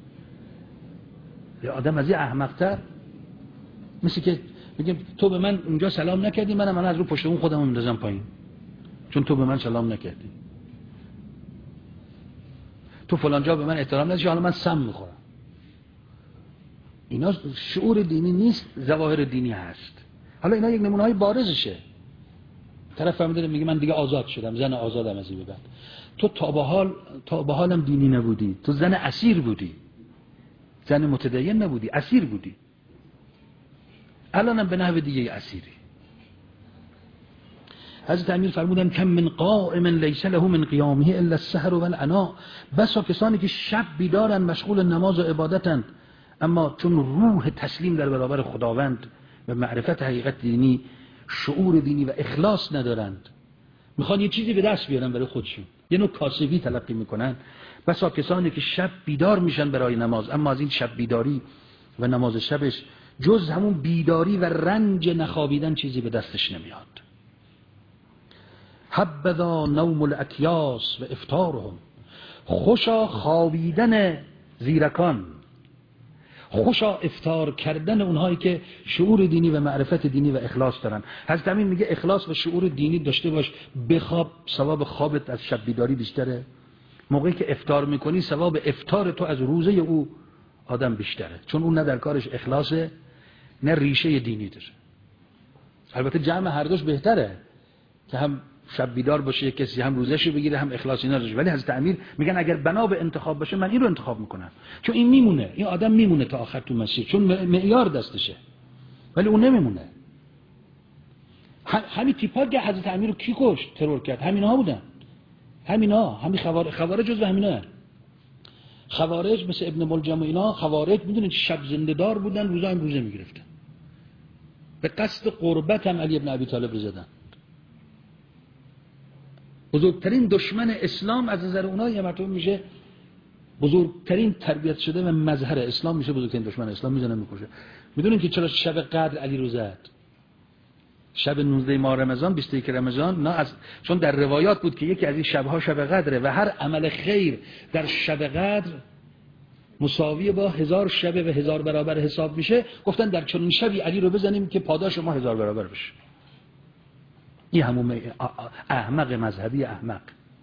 یه آدم از این احمق‌تر، مثل که میگم تو به من اونجا سلام نکردی، منم من از رو پشت اون خودمو میندازم پایین چون تو به من سلام نکردی. تو فلان جا به من احترام نذاشتی، حالا من سم میخورم. اینا شعور دینی نیست، ظواهر دینی هست. حالا اینا یک نمونه‌های بارزشه. طرف فهمیده میگه من دیگه آزاد شدم، زن آزادم از این به بعد. تو تا به حال تا به حالم دینی نبودی، تو زن اسیر بودی، زن متدین نبودی، اسیر بودی. الانم به نحو دیگه اسیری. حضرت امیر فرمودن کم من قائم لیس له من قیامه الا السحر والعناء، بسا کسانی که شب بیدارن مشغول نماز و عبادتن، اما چون روح تسلیم در برابر خداوند و معرفت حقیقت دینی، شعور دینی و اخلاص ندارند، میخوان یه چیزی به دست بیارن برای خودشون، یه نوع کاسبی تلقی میکنن. بسا کسانی که شب بیدار میشن برای نماز، اما از این شب بیداری و نماز شبش جز همون بیداری و رنج نخوابیدن چیزی به دستش نمیاد. حبذا نوم الاکیاس و افطارهم، خوشا خوابیدن زیرکان، خوشا افطار کردن اونهایی که شعور دینی و معرفت دینی و اخلاص دارن. حضرت امین میگه اخلاص و شعور دینی داشته باش، بخواب ثواب خوابت از شب بیداری بیشتره. موقعی که افطار میکنی ثواب افطار تو از روزه او آدم بیشتره، چون اون نه در کارش اخلاصه نه ریشه دینی داره. البته جمع هر دوش بهتره که هم شب بیدار باشه کسی، هم روزهشو بگیره، هم اخلاصی نداره. ولی حضرت امیر میگن اگر بنا به انتخاب باشه من این رو انتخاب میکنم، چون این میمونه، این آدم میمونه تا آخر تو مسیر، چون معیار دستشه، ولی اون نمیمونه. همین تیپا که حضرت امیر رو کی کشت، ترور کرد؟ همینا بودن، همینا، همین خوارج. خوارج جزو همینا. خوارج مثل ابن ملجم و اینا، خوارج میدونید شب زنده دار بودن، روزا هم روزه میگرفتن، به قصد قربت هم علی ابن ابی طالب رو زدن. بزرگترین دشمن اسلام از نظر اونها یه مرتبه میشه بزرگترین تربیت شده و مظهر اسلام، میشه بزرگترین دشمن اسلام، میزنه میکشه. میدونین که چرا شب قدر علی رو زد؟ شب نوزده ماه رمضان، بیست و یک رمضان، نه از چون در روایات بود که یکی از این شبها شب قدره و هر عمل خیر در شب قدر مساوی با هزار شب و هزار برابر حساب میشه. گفتن در چنین شبی علی رو بزنیم که پاداش ما هزار برابر بشه. این همون احمق مذهبی احمق.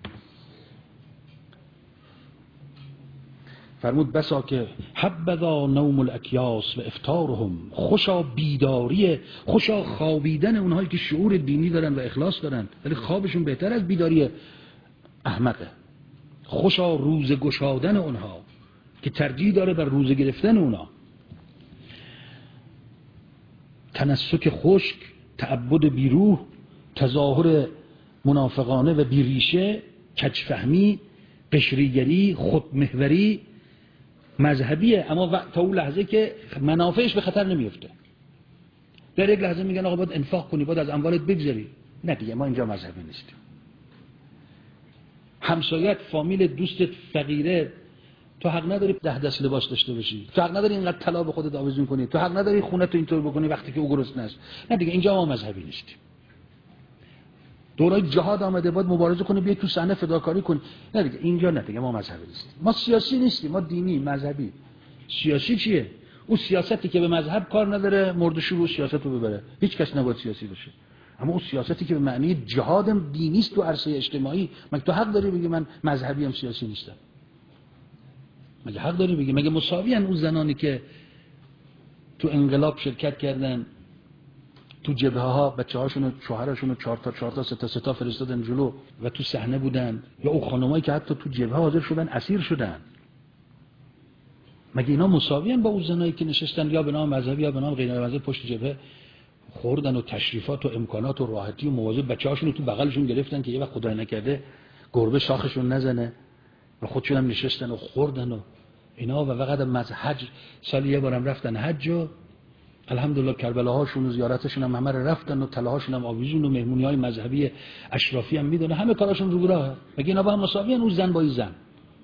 فرمود بسا که حبذا نوم الاکیاس و افطارهم، خوشا بیداری، خوشا خوابیدن اونهایی که شعور دینی دارن و اخلاص دارن، ولی خوابشون بهتر از بیداری احمقه. خوشا روزه گشادن اونها که ترجیح داره بر روزه گرفتن اونها. تنسک خشک، تعبد بیروح، تظاهر منافقانه و بیریشه، کجفهمی، قشریگری، خودمحوری مذهبیه، اما تا اون لحظه که منافعش به خطر نمیفته. در یک لحظه میگن آقا باید انفاق کنی، باید از اموالت بگذاری. نه دیگه، ما اینجا مذهبی نیستیم. همسایت، فامیل، دوستت فقیره، تو حق نداری ده دست لباس داشته باشی، تو حق نداری اینقدر طلا به خودت آویزون کنی، تو حق نداری خونت رو اینطور بکنی وقتی که او گرسنه است. نه دیگه، اینجا ما مذهبی نیستیم. دورای جهاد آمده، باید مبارزه کنی، بیای تو صحنه فداکاری کنی. نه دیگه، اینجا نه دیگه، ما مذهبی نیستیم. ما سیاسی نیستیم، ما دینی، مذهبی. سیاسی چیه؟ اون سیاستی که به مذهب کار نداره، مرد شروع سیاست رو ببره. هیچ کس نباید سیاسی باشه. اما اون سیاستی که به معنی جهاد دینی است تو عرصه اجتماعی، مگه تو حق داری بگی من مذهبی ام سیاسی نیستم؟ مگه حق داری بگی؟ مگه مساوی ان اون زنانی که تو انقلاب شرکت کردن، تو تو جبهه ها بچه هاشون و شوهراشون و چهار تا چهار تا سه تا سه تا فرستادن جلو و تو صحنه بودن، یا اون خانمایی که حتی تو جبهه حاضر شدن اسیر شدن. مگه اینا مساویان با اون زنایی که نشستن یا به نام مذهبی یا به نام غیر مذهبی پشت جبهه خوردن و تشریفات و امکانات و راحتی و مواظب بچه‌هاشون رو تو بغلشون گرفتن که یه وقت خدای نکرده گربه شاخشون نزنه و خودشون هم نشستن و خوردن و اینا. و فقط مذهب سال یه بارم رفتن حج و الحمدلله کربلاهاشون و زیارتشون هم همه رفتن و طلاهاشون هم آویزون و مهمونی‌های مذهبی اشرافی هم میدونه، همه کاراشون رو راهه. مگه اینا با هم مساویان؟ اون زن با این زن.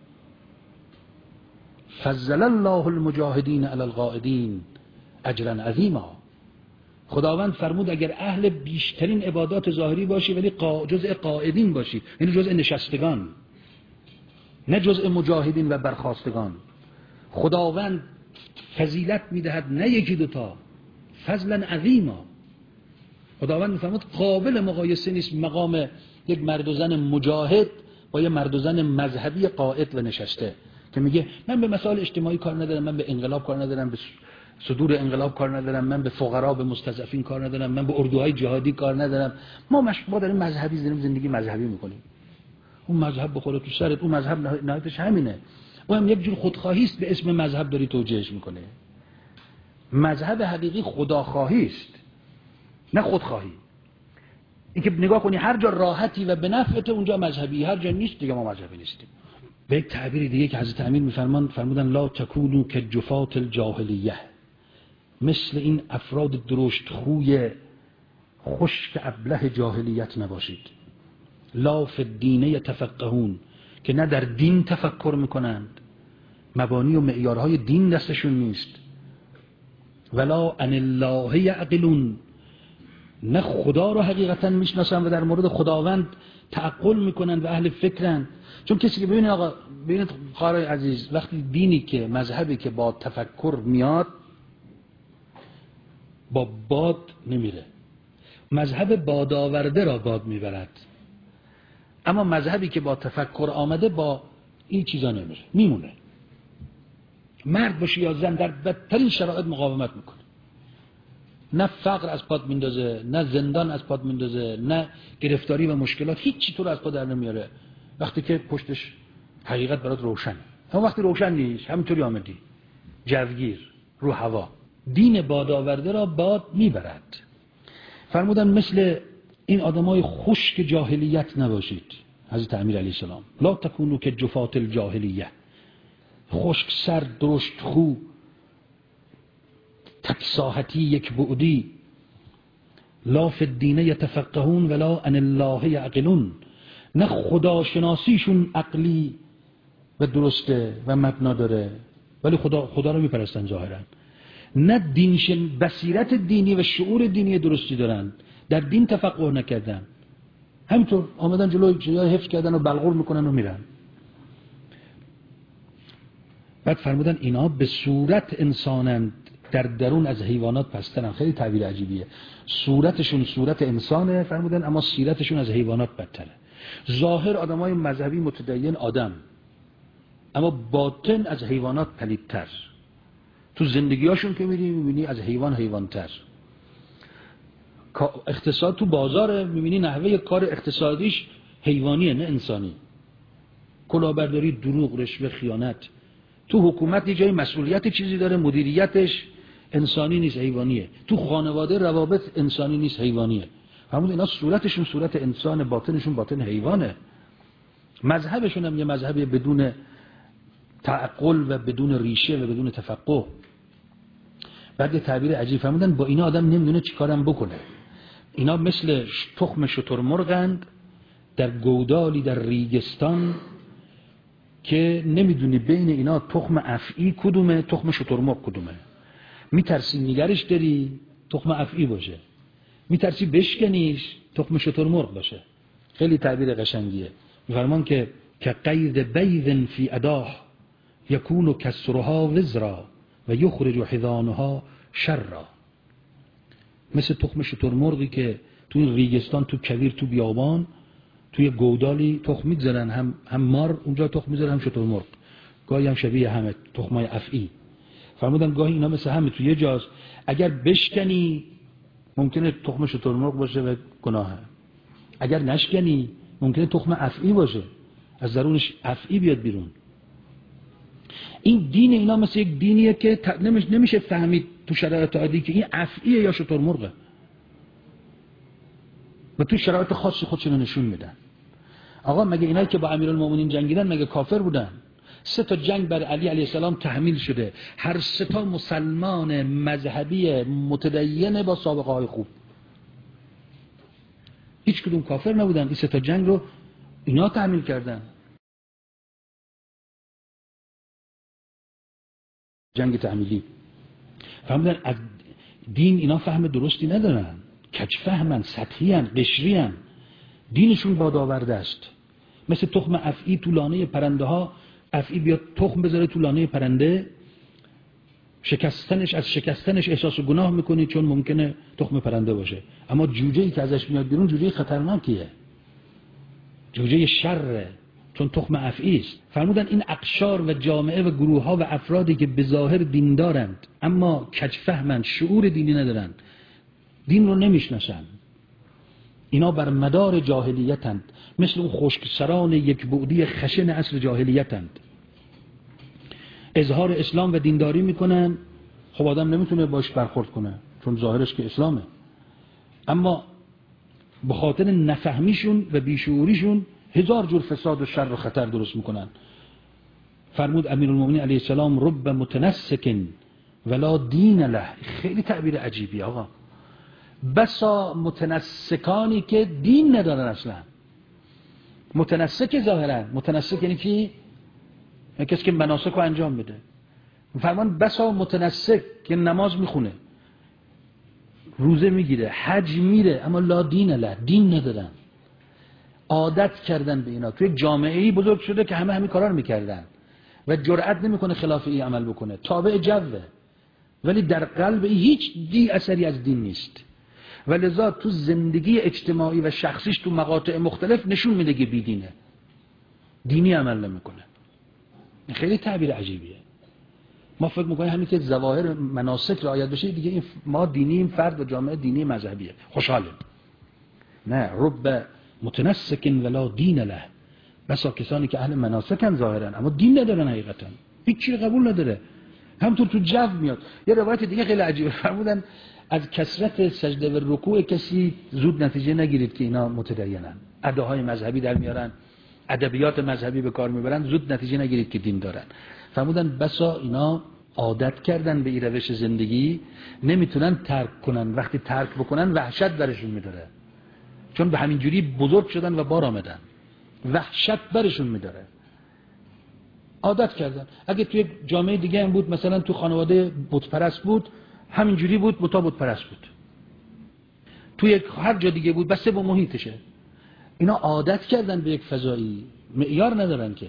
فضل الله المجاهدین علی القاعدین اجرا عظیما. خداوند فرمود اگر اهل بیشترین عبادات ظاهری باشی ولی جزء قاعدین باشی، یعنی جزء نشستگان، نه جزء مجاهدین و برخاستگان، خداوند فضیلت میدهد نه یکی دوتا، فضلا عظیما. خداوند میفرمود قابل مقایسه نیست مقام یک مرد و زن مجاهد با یک مرد و زن مذهبی قائد و نشسته که میگه من به مسائل اجتماعی کار ندارم، من به انقلاب کار ندارم، به صدور انقلاب کار ندارم، من به فقرا به مستضعفین کار ندارم، من به اردوهای جهادی کار ندارم. ما مش... ما داریم مذهبی زنیم زندگی مذهبی میکنیم. اون مذهب بخوره تو سرت، اون مذهب نهایتش همینه. اون هم یک جور خودخواهی است به اسم مذهب داری توجیهش میکنه. مذهب حقیقی خداخواهی است نه خودخواهی. اینکه نگاه کنی هر جا راحتی و به نفعت اونجا مذهبی، هر جا نیست دیگه ما مذهبی نیستیم. به یک تعبیر دیگه که حضرت امیر میفرمان فرمودن لا تکونوا کجفات الجاهلیه، مثل این افراد درشت خوی خشک ابله جاهلیت نباشید. لا فی الدین یتفقهون، که نه در دین تفکر میکنند، مبانی و معیارهای دین دستشون نیست. ولا عن الله یعقلون، نه خدا رو حقیقتا میشناسن و در مورد خداوند تعقل میکنن و اهل فکرن. چون کسی که ببینید آقا ببینید قاری عزیز، وقتی دینی که مذهبی که با تفکر میاد با باد نمیره. مذهب بادآورده را باد میبرد، اما مذهبی که با تفکر آمده با این چیزا نمیره، میمونه. مرد باشی یا زن در بدترین شرایط مقاومت میکنه، نه فقر از پات میندازه، نه زندان از پات میندازه، نه گرفتاری و مشکلات، هیچی تو رو از پا در نمیاره وقتی که پشتش حقیقت برات روشن. اما وقتی روشن نیست همینطوری آمدی جوگیر رو هوا. دین بادآورده را باد میبرد. فرمودن مثل این آدمای خشک جاهلیت نباشید. حضرت امیر علیه السلام لا تکونوا کجفات الجاهلیه، خشک سر، درشت خو، تک ساحتی، یک بعدی. لا فی الدین یتفقهون ولا عن الله یعقلون، نه خداشناسیشون عقلی و درسته و مبنا داره ولی خدا خدا رو میپرستن ظاهرا، نه دینشن بصیرت دینی و شعور دینی درستی دارن، در دین تفقه نکردن، همینطور آمدن جلوی جای حفظ کردن و بلغور میکنن و میرن. بعد فرمودن اینا به صورت انسانند، در درون از حیوانات پسترن. خیلی تعبیر عجیبیه. صورتشون صورت انسانه فرمودن، اما سیرتشون از حیوانات بدتره. ظاهر آدمای مذهبی متدین آدم، اما باطن از حیوانات پلیدتر. تو زندگیاشون که میری میبینی از حیوان حیوانتر. اقتصاد تو بازار میبینی نحوه کار اقتصادیش حیوانیه نه انسانی. کلاهبرداری، دروغ، رشوه، خیانت. تو حکومت یه جای مسئولیت چیزی داره، مدیریتش انسانی نیست، حیوانیه. تو خانواده روابط انسانی نیست، حیوانیه. همون اینا صورتشون صورت انسان، باطنشون باطن حیوانه. مذهبشون هم یه مذهبی بدون تعقل و بدون ریشه و بدون تفقه. بعد یه تعبیر عجیب فرمودن با اینا آدم نمیدونه چی کارم بکنه. اینا مثل تخم شترمرغند در گودالی در ریگستان که نمیدونی بین اینا تخم افعی کدومه، تخم شترمرغ کدومه. میترسی نگرش داری تخم افعی باشه، میترسی بشکنیش تخم شترمرغ باشه. خیلی تعبیر قشنگیه. میفرمان که که قید بیض فی اداه یکون کسرها وزرا و یخرج حضانها شرا. مثل تخم شترمرغی که تو این ریگستان، تو کویر، تو بیابان، توی گودالی تخم میذارن، هم هم مار اونجا تخم میذارن، هم شترمرغ، گاهی هم شبیه همه تخمای افعی. فرمودن گاهی اینا مثل همه تو یه جاست، اگر بشکنی ممکنه تخم شترمرغ باشه و گناهه. اگر نشکنی ممکنه تخم افعی باشه، از درونش افعی بیاد بیرون. این دین اینا مثل یک دینیه که نمیشه فهمید تو شرایط عادی که این افعیه یا شترمرغه، و تو شرایط خاصی خودشون نشون میدن. آقا مگه اینایی که با امیرالمومنین جنگیدن مگه کافر بودن؟ سه تا جنگ بر علی علیه السلام تحمیل شده، هر سه تا مسلمان مذهبی متدین با سابقه های خوب، هیچ کدوم کافر نبودن. این سه تا جنگ رو اینا تحمیل کردن. جنگ تحمیلی. فهمیدن از دین اینا فهم درستی ندارن، کج فهمن، سطحی هن، قشری هن. دینشون بادآورده است. مثل تخم افعی تو لانه پرنده ها، افعی بیاد تخم بذاره تو لانه پرنده، شکستنش از شکستنش احساس گناه میکنی چون ممکنه تخم پرنده باشه، اما جوجه‌ای که ازش میاد بیرون جوجه خطرناکیه، جوجه شره، چون تخم افعی است. فرمودن این اقشار و جامعه و گروه ها و افرادی که به ظاهر دیندارند اما کج فهمند، شعور دینی ندارند، دین رو نمیشناسن، اینا بر مدار جاهلیتند، مثل اون خشکسران یک بعدی خشن عصر جاهلیتند. اظهار اسلام و دینداری میکنن، خب آدم نمیتونه باش برخورد کنه چون ظاهرش که اسلامه، اما به خاطر نفهمیشون و بیشعوریشون هزار جور فساد و شر و خطر درست میکنن. فرمود امیرالمومنین علیه السلام رب متنسک ولا دین له. خیلی تعبیر عجیبی آقا. بسا متنسکانی که دین ندارن اصلا، متنسک ظاهرا، متنسک یعنی کی؟ کسی که مناسک رو انجام میده. فرمان بسا متنسک که نماز میخونه، روزه میگیره، حج میره، اما لا دین له، دین ندارن. عادت کردن به اینا. توی جامعه‌ای بزرگ شده که همه همین کارا رو میکردن و جرئت نمیکنه خلاف این عمل بکنه، تابع جوه، ولی در قلب هیچ دی اثری از دین نیست. ولذا تو زندگی اجتماعی و شخصیش تو مقاطع مختلف نشون میده که بیدینه، دینی عمل نمیکنه. خیلی تعبیر عجیبیه. ما فکر میکنیم همین که ظواهر مناسک رعایت بشه دیگه این ما دینیم، فرد و جامعه دینی مذهبیه، خوشحاله. نه، رب متنسک ولا دین له. بسا کسانی که اهل مناسکن ظاهرن اما دین ندارن، حقیقتا هیچ چیزی قبول نداره، همونطور تو جو میاد. یه روایت دیگه خیلی عجیبه، فرمودن از کثرت سجده و رکوع کسی زود نتیجه نگیرید که اینا متدینن، اداهای مذهبی در میارن، ادبیات مذهبی به کار میبرن، زود نتیجه نگیرید که دین دارن. فرمودن بسا اینا عادت کردن به این روش زندگی، نمیتونن ترک کنن، وقتی ترک بکنن وحشت برشون میداره، چون به همین جوری بزرگ شدن و بار آمدن، وحشت برشون میداره، عادت کردن. اگه توی جامعه دیگه هم بود، مثلا تو خانواده بت پرست بود، همین جوری بود، بتا بت پرست بود. توی هر جا دیگه بود، بسته با محیطشه. اینا عادت کردن به یک فضایی، معیار ندارن که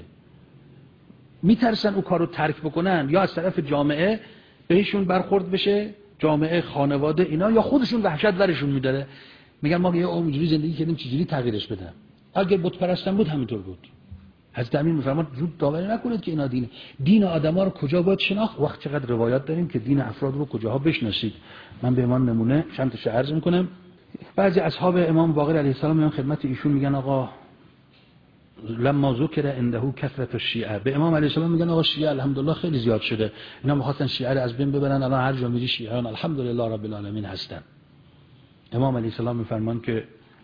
میترسن او کارو ترک بکنن، یا از طرف جامعه بهشون برخورد بشه، جامعه، خانواده، اینا، یا خودشون وحشت برشون میداره، میگن ما یه عمری زندگی کردیم چجوری تغییرش بدم. اگه بت پرستن بود همینطور بود. حضرت امیر میفرماد زود داوری نکنید که اینا دینه. دین آدما رو کجا باید شناخت؟ وقت چقدر روایات داریم که دین افراد رو کجاها بشناسید. من به ایمان نمونه چند تا عرض میکنم. بعضی اصحاب امام باقر علیه السلام میان خدمت ایشون، میگن آقا لما ذکر عنده کثرت الشیعه، به امام علیه السلام میگن آقا شیعه الحمدلله خیلی زیاد شده، اینا میخواستن شیعه رو از بین ببرن، الان هر جا میری شیعیان الحمدلله رب العالمین هستن. امام علیه السلام میفرمان که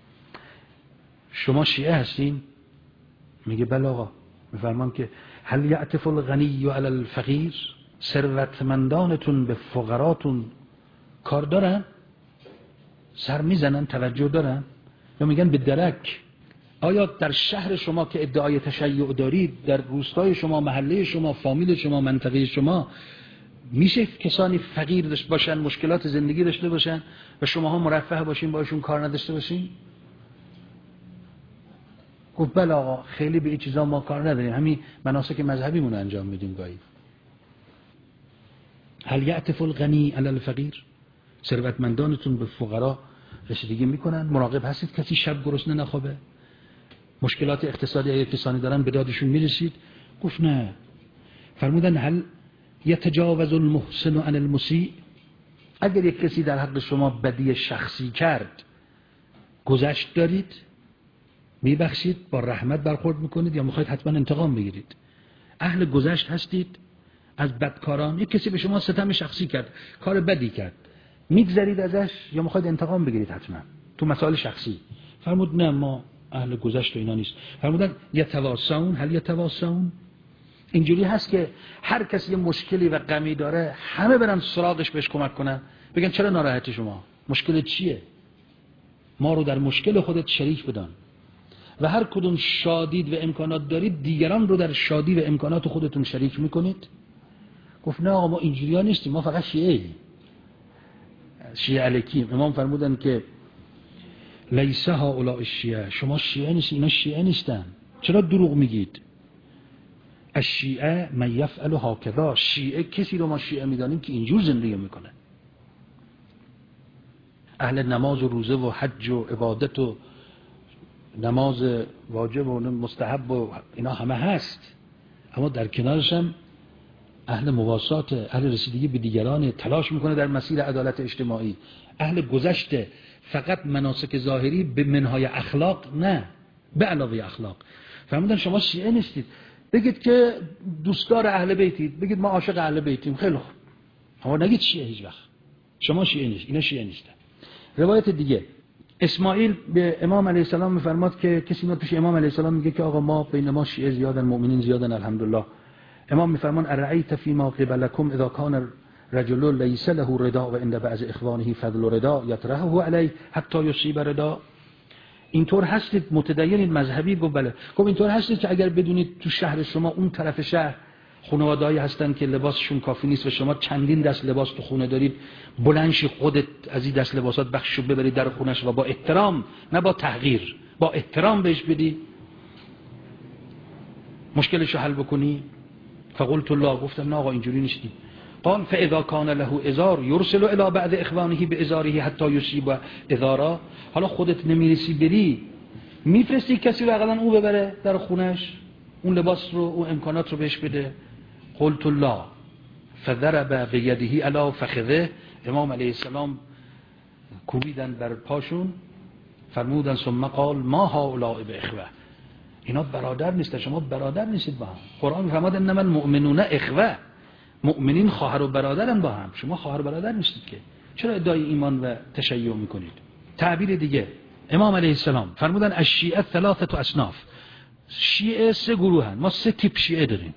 شما شیعه هستین؟ میگه بله آقا. میفرمان که هل یعطف الغنی علی الفقیر، ثروتمندانتون به فقراتون کار دارن؟ سر میزنن، توجه دارن؟ یا میگن به درک؟ آیا در شهر شما که ادعای تشیع دارید، در روستای شما، محله شما، فامیل شما، منطقه شما، میشه کسانی فقیر داشته باشن، مشکلات زندگی داشته باشن و شما ها مرفه باشین باشون کار نداشته باشین؟ گفت بله آقا، خیلی به این چیزا ما کار نداریم، همین مناسک مذهبیمون انجام میدیم گاهی. هل یعطف الغنی علی الفقیر، ثروتمندانتون به فقرا رسیدگی میکنن؟ مراقب هستید کسی شب گرسنه نخوابه؟ مشکلات اقتصادی اگه کسانی دارن به دادشون میرسید؟ گفت نه. فرمودن هل یتجاوز المحسن عن المسیء، اگر یک کسی در حق شما بدی شخصی کرد، گذشت دارید، میبخشید، با رحمت برخورد میکنید، یا میخواید حتما انتقام بگیرید؟ اهل گذشت هستید از بدکاران؟ یک کسی به شما ستم شخصی کرد، کار بدی کرد، میگذرید ازش یا میخواید انتقام بگیرید حتما تو مسائل شخصی؟ فرمود نه، ما اهل گذشت و اینا نیست. فرمودن یتواسون، هل یتواسون؟ اینجوری هست که هر کسی یه مشکلی و غمی داره همه برن سراغش بهش کمک کنن، بگن چرا ناراحتی شما؟ مشکل چیه؟ ما رو در مشکل خودت شریک بدان. و هر کدوم شادید و امکانات دارید دیگران رو در شادی و امکانات خودتون شریک میکنید؟ گفت نه آقا ما اینجوری ها نیستیم، ما فقط شیعه ایم، شیعه الکیم. امام فرمودن که لیس هؤلاء الشیعه، شما شیعه نیست، اینا شیعه نیستن، چرا دروغ میگید؟ الشیعه من یفعل هکذا، شیعه کسی رو ما شیعه میدانیم که اینجور زندگی میکنه. اهل نماز و روزه و حج و عبادت و نماز واجب و مستحب و اینا همه هست، اما در کنارش هم اهل مواسات، اهل رسیدگی به دیگران، تلاش میکنه در مسیر عدالت اجتماعی. اهل گذشته فقط مناسک ظاهری به منهای اخلاق، نه به علاوه اخلاق. فرمودن شما شیعه نیستید، بگید که دوستدار اهل بیتید، بگید ما عاشق اهل بیتیم، خیلی خوب، اما نگید شیعه هیچ وقت. شما شیعه نیست، اینا شیعه نیستن. روایت دیگه، اسماعیل به امام علیه السلام میفرماد که کسی میاد پیش امام علیه السلام میگه که آقا ما بین ما شیعه زیادن، مؤمنین زیادن الحمدلله. امام میفرمان ارعیت فیما قبلکم اذا کان رجل لیس له رداء و عند بعض اخوانه فضل رداء یطرحه علیه حتی یصیب رداء. اینطور هستید متدینید مذهبی؟ گفت بله. گفت اینطور هستید که اگر بدونید تو شهر شما اون طرف شهر خانواده‌ای هستن که لباسشون کافی نیست و شما چندین دست لباس تو خونه دارید، بلندشی خودت از این دست لباسات بخشو ببرید در خونش و با احترام، نه با تحقیر، با احترام بهش بدی، مشکلشو حل بکنی. فقلت الله، گفتم نه آقا اینجوری نیستی. قال فاذا كان له ازار يرسل الى بعض اخوانه بازاره حتى يصيب ازارا. حالا خودت نمیرسی بری، میفرستی کسی رو اقلا او ببره در خونش، اون لباس رو، اون امکانات رو بهش بده. قلت الله فضرب بيده على فخذه. امام علیه السلام کوبیدن بر پاشون، فرمودن ثم قال ما هؤلاء باخوه، اینا برادر نیستن، شما برادر نیستید با هم. قرآن فرمود انما المؤمنون اخوه، مؤمنین خواهر و برادرن با هم، شما خواهر و برادر نیستید که، چرا ادعای ایمان و تشیع میکنید؟ تعبیر دیگه، امام علیه السلام فرمودن الشیعه ثلاثه اصناف، شیعه سه گروهن، ما سه تیپ شیعه داریم.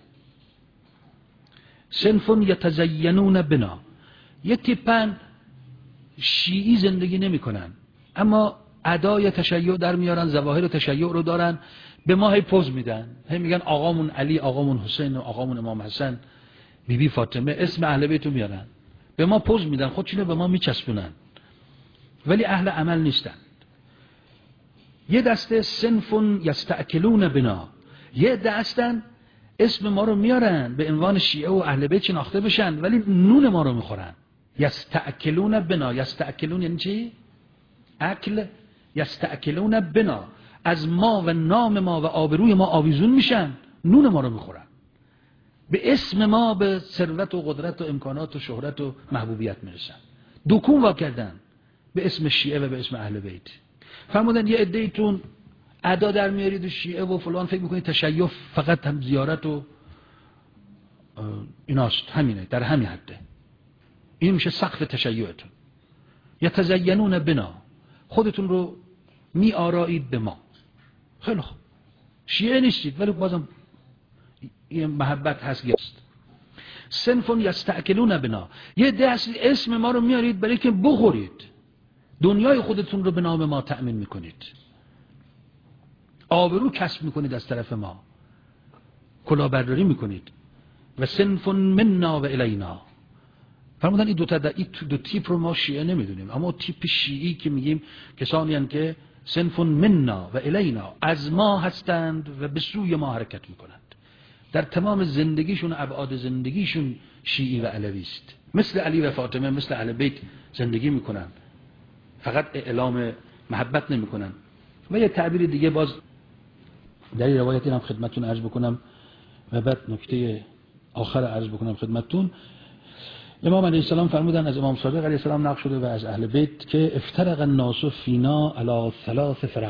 صنف یتزینون بنا، یه تیپن شیعی زندگی نمیکنن اما ادای تشیع در میارن، ظواهر تشیع رو دارن، به ما هی پوز میدن، هی میگن آقامون علی، آقامون حسین و آقامون امام حسن، بی بی فاطمه، اسم اهل بیت رو میارن، به ما پوز میدن، خودشونو به ما میچسبونن، ولی اهل عمل نیستن. یه دسته صنف یستأکلون بنا، یه دستن اسم ما رو میارن به عنوان شیعه و اهل بیت شناخته بشن، ولی نون ما رو میخورن. یستأکلون بنا، یستأکلون یعنی چی؟ اکل. یستأکلون بنا، از ما و نام ما و آبروی ما آویزون میشن، نون ما رو میخورن، به اسم ما به ثروت و قدرت و امکانات و شهرت و محبوبیت میرسن، دکون وا کردن به اسم شیعه و به اسم اهل بیت. فرمودن یه عده‌ایتون ادا در میارید و شیعه و فلان، فکر میکنید تشیع فقط هم زیارت و ایناست، همینه، در همین حده، این میشه سقف تشیعتون. یتزینون بنا، خودتون رو می آرایید به ما، خیلی خوب، شیعه نیستید ولی بازم این محبت هست. گست صنف یستأکلون بنا، یه دست اسم ما رو میارید برای که بخورید، دنیای خودتون رو به نام ما تأمین میکنید، آبرو کسب میکنید از طرف ما، کلاهبرداری میکنید. و صنف منا و الینا، فرمودن این دو تا این دو تیپ رو ما شیعه نمیدونیم، اما تیپ شیعی که میگیم کسانی هستند که صنف منا و الینا، از ما هستند و به سوی ما حرکت میکنند، در تمام زندگیشون، ابعاد زندگیشون شیعی و علوی است، مثل علی و فاطمه، مثل اهل بیت زندگی میکنن، فقط اعلام محبت نمیکنن. و یه تعبیر دیگه باز در این روایت هم خدمتتون عرض بکنم و بعد نکته آخر عرض بکنم خدمتتون. امام علیه السلام فرمودن، از امام صادق علیه السلام نقل شده و از اهل بیت که افترق الناس فینا علی ثلاث فرق،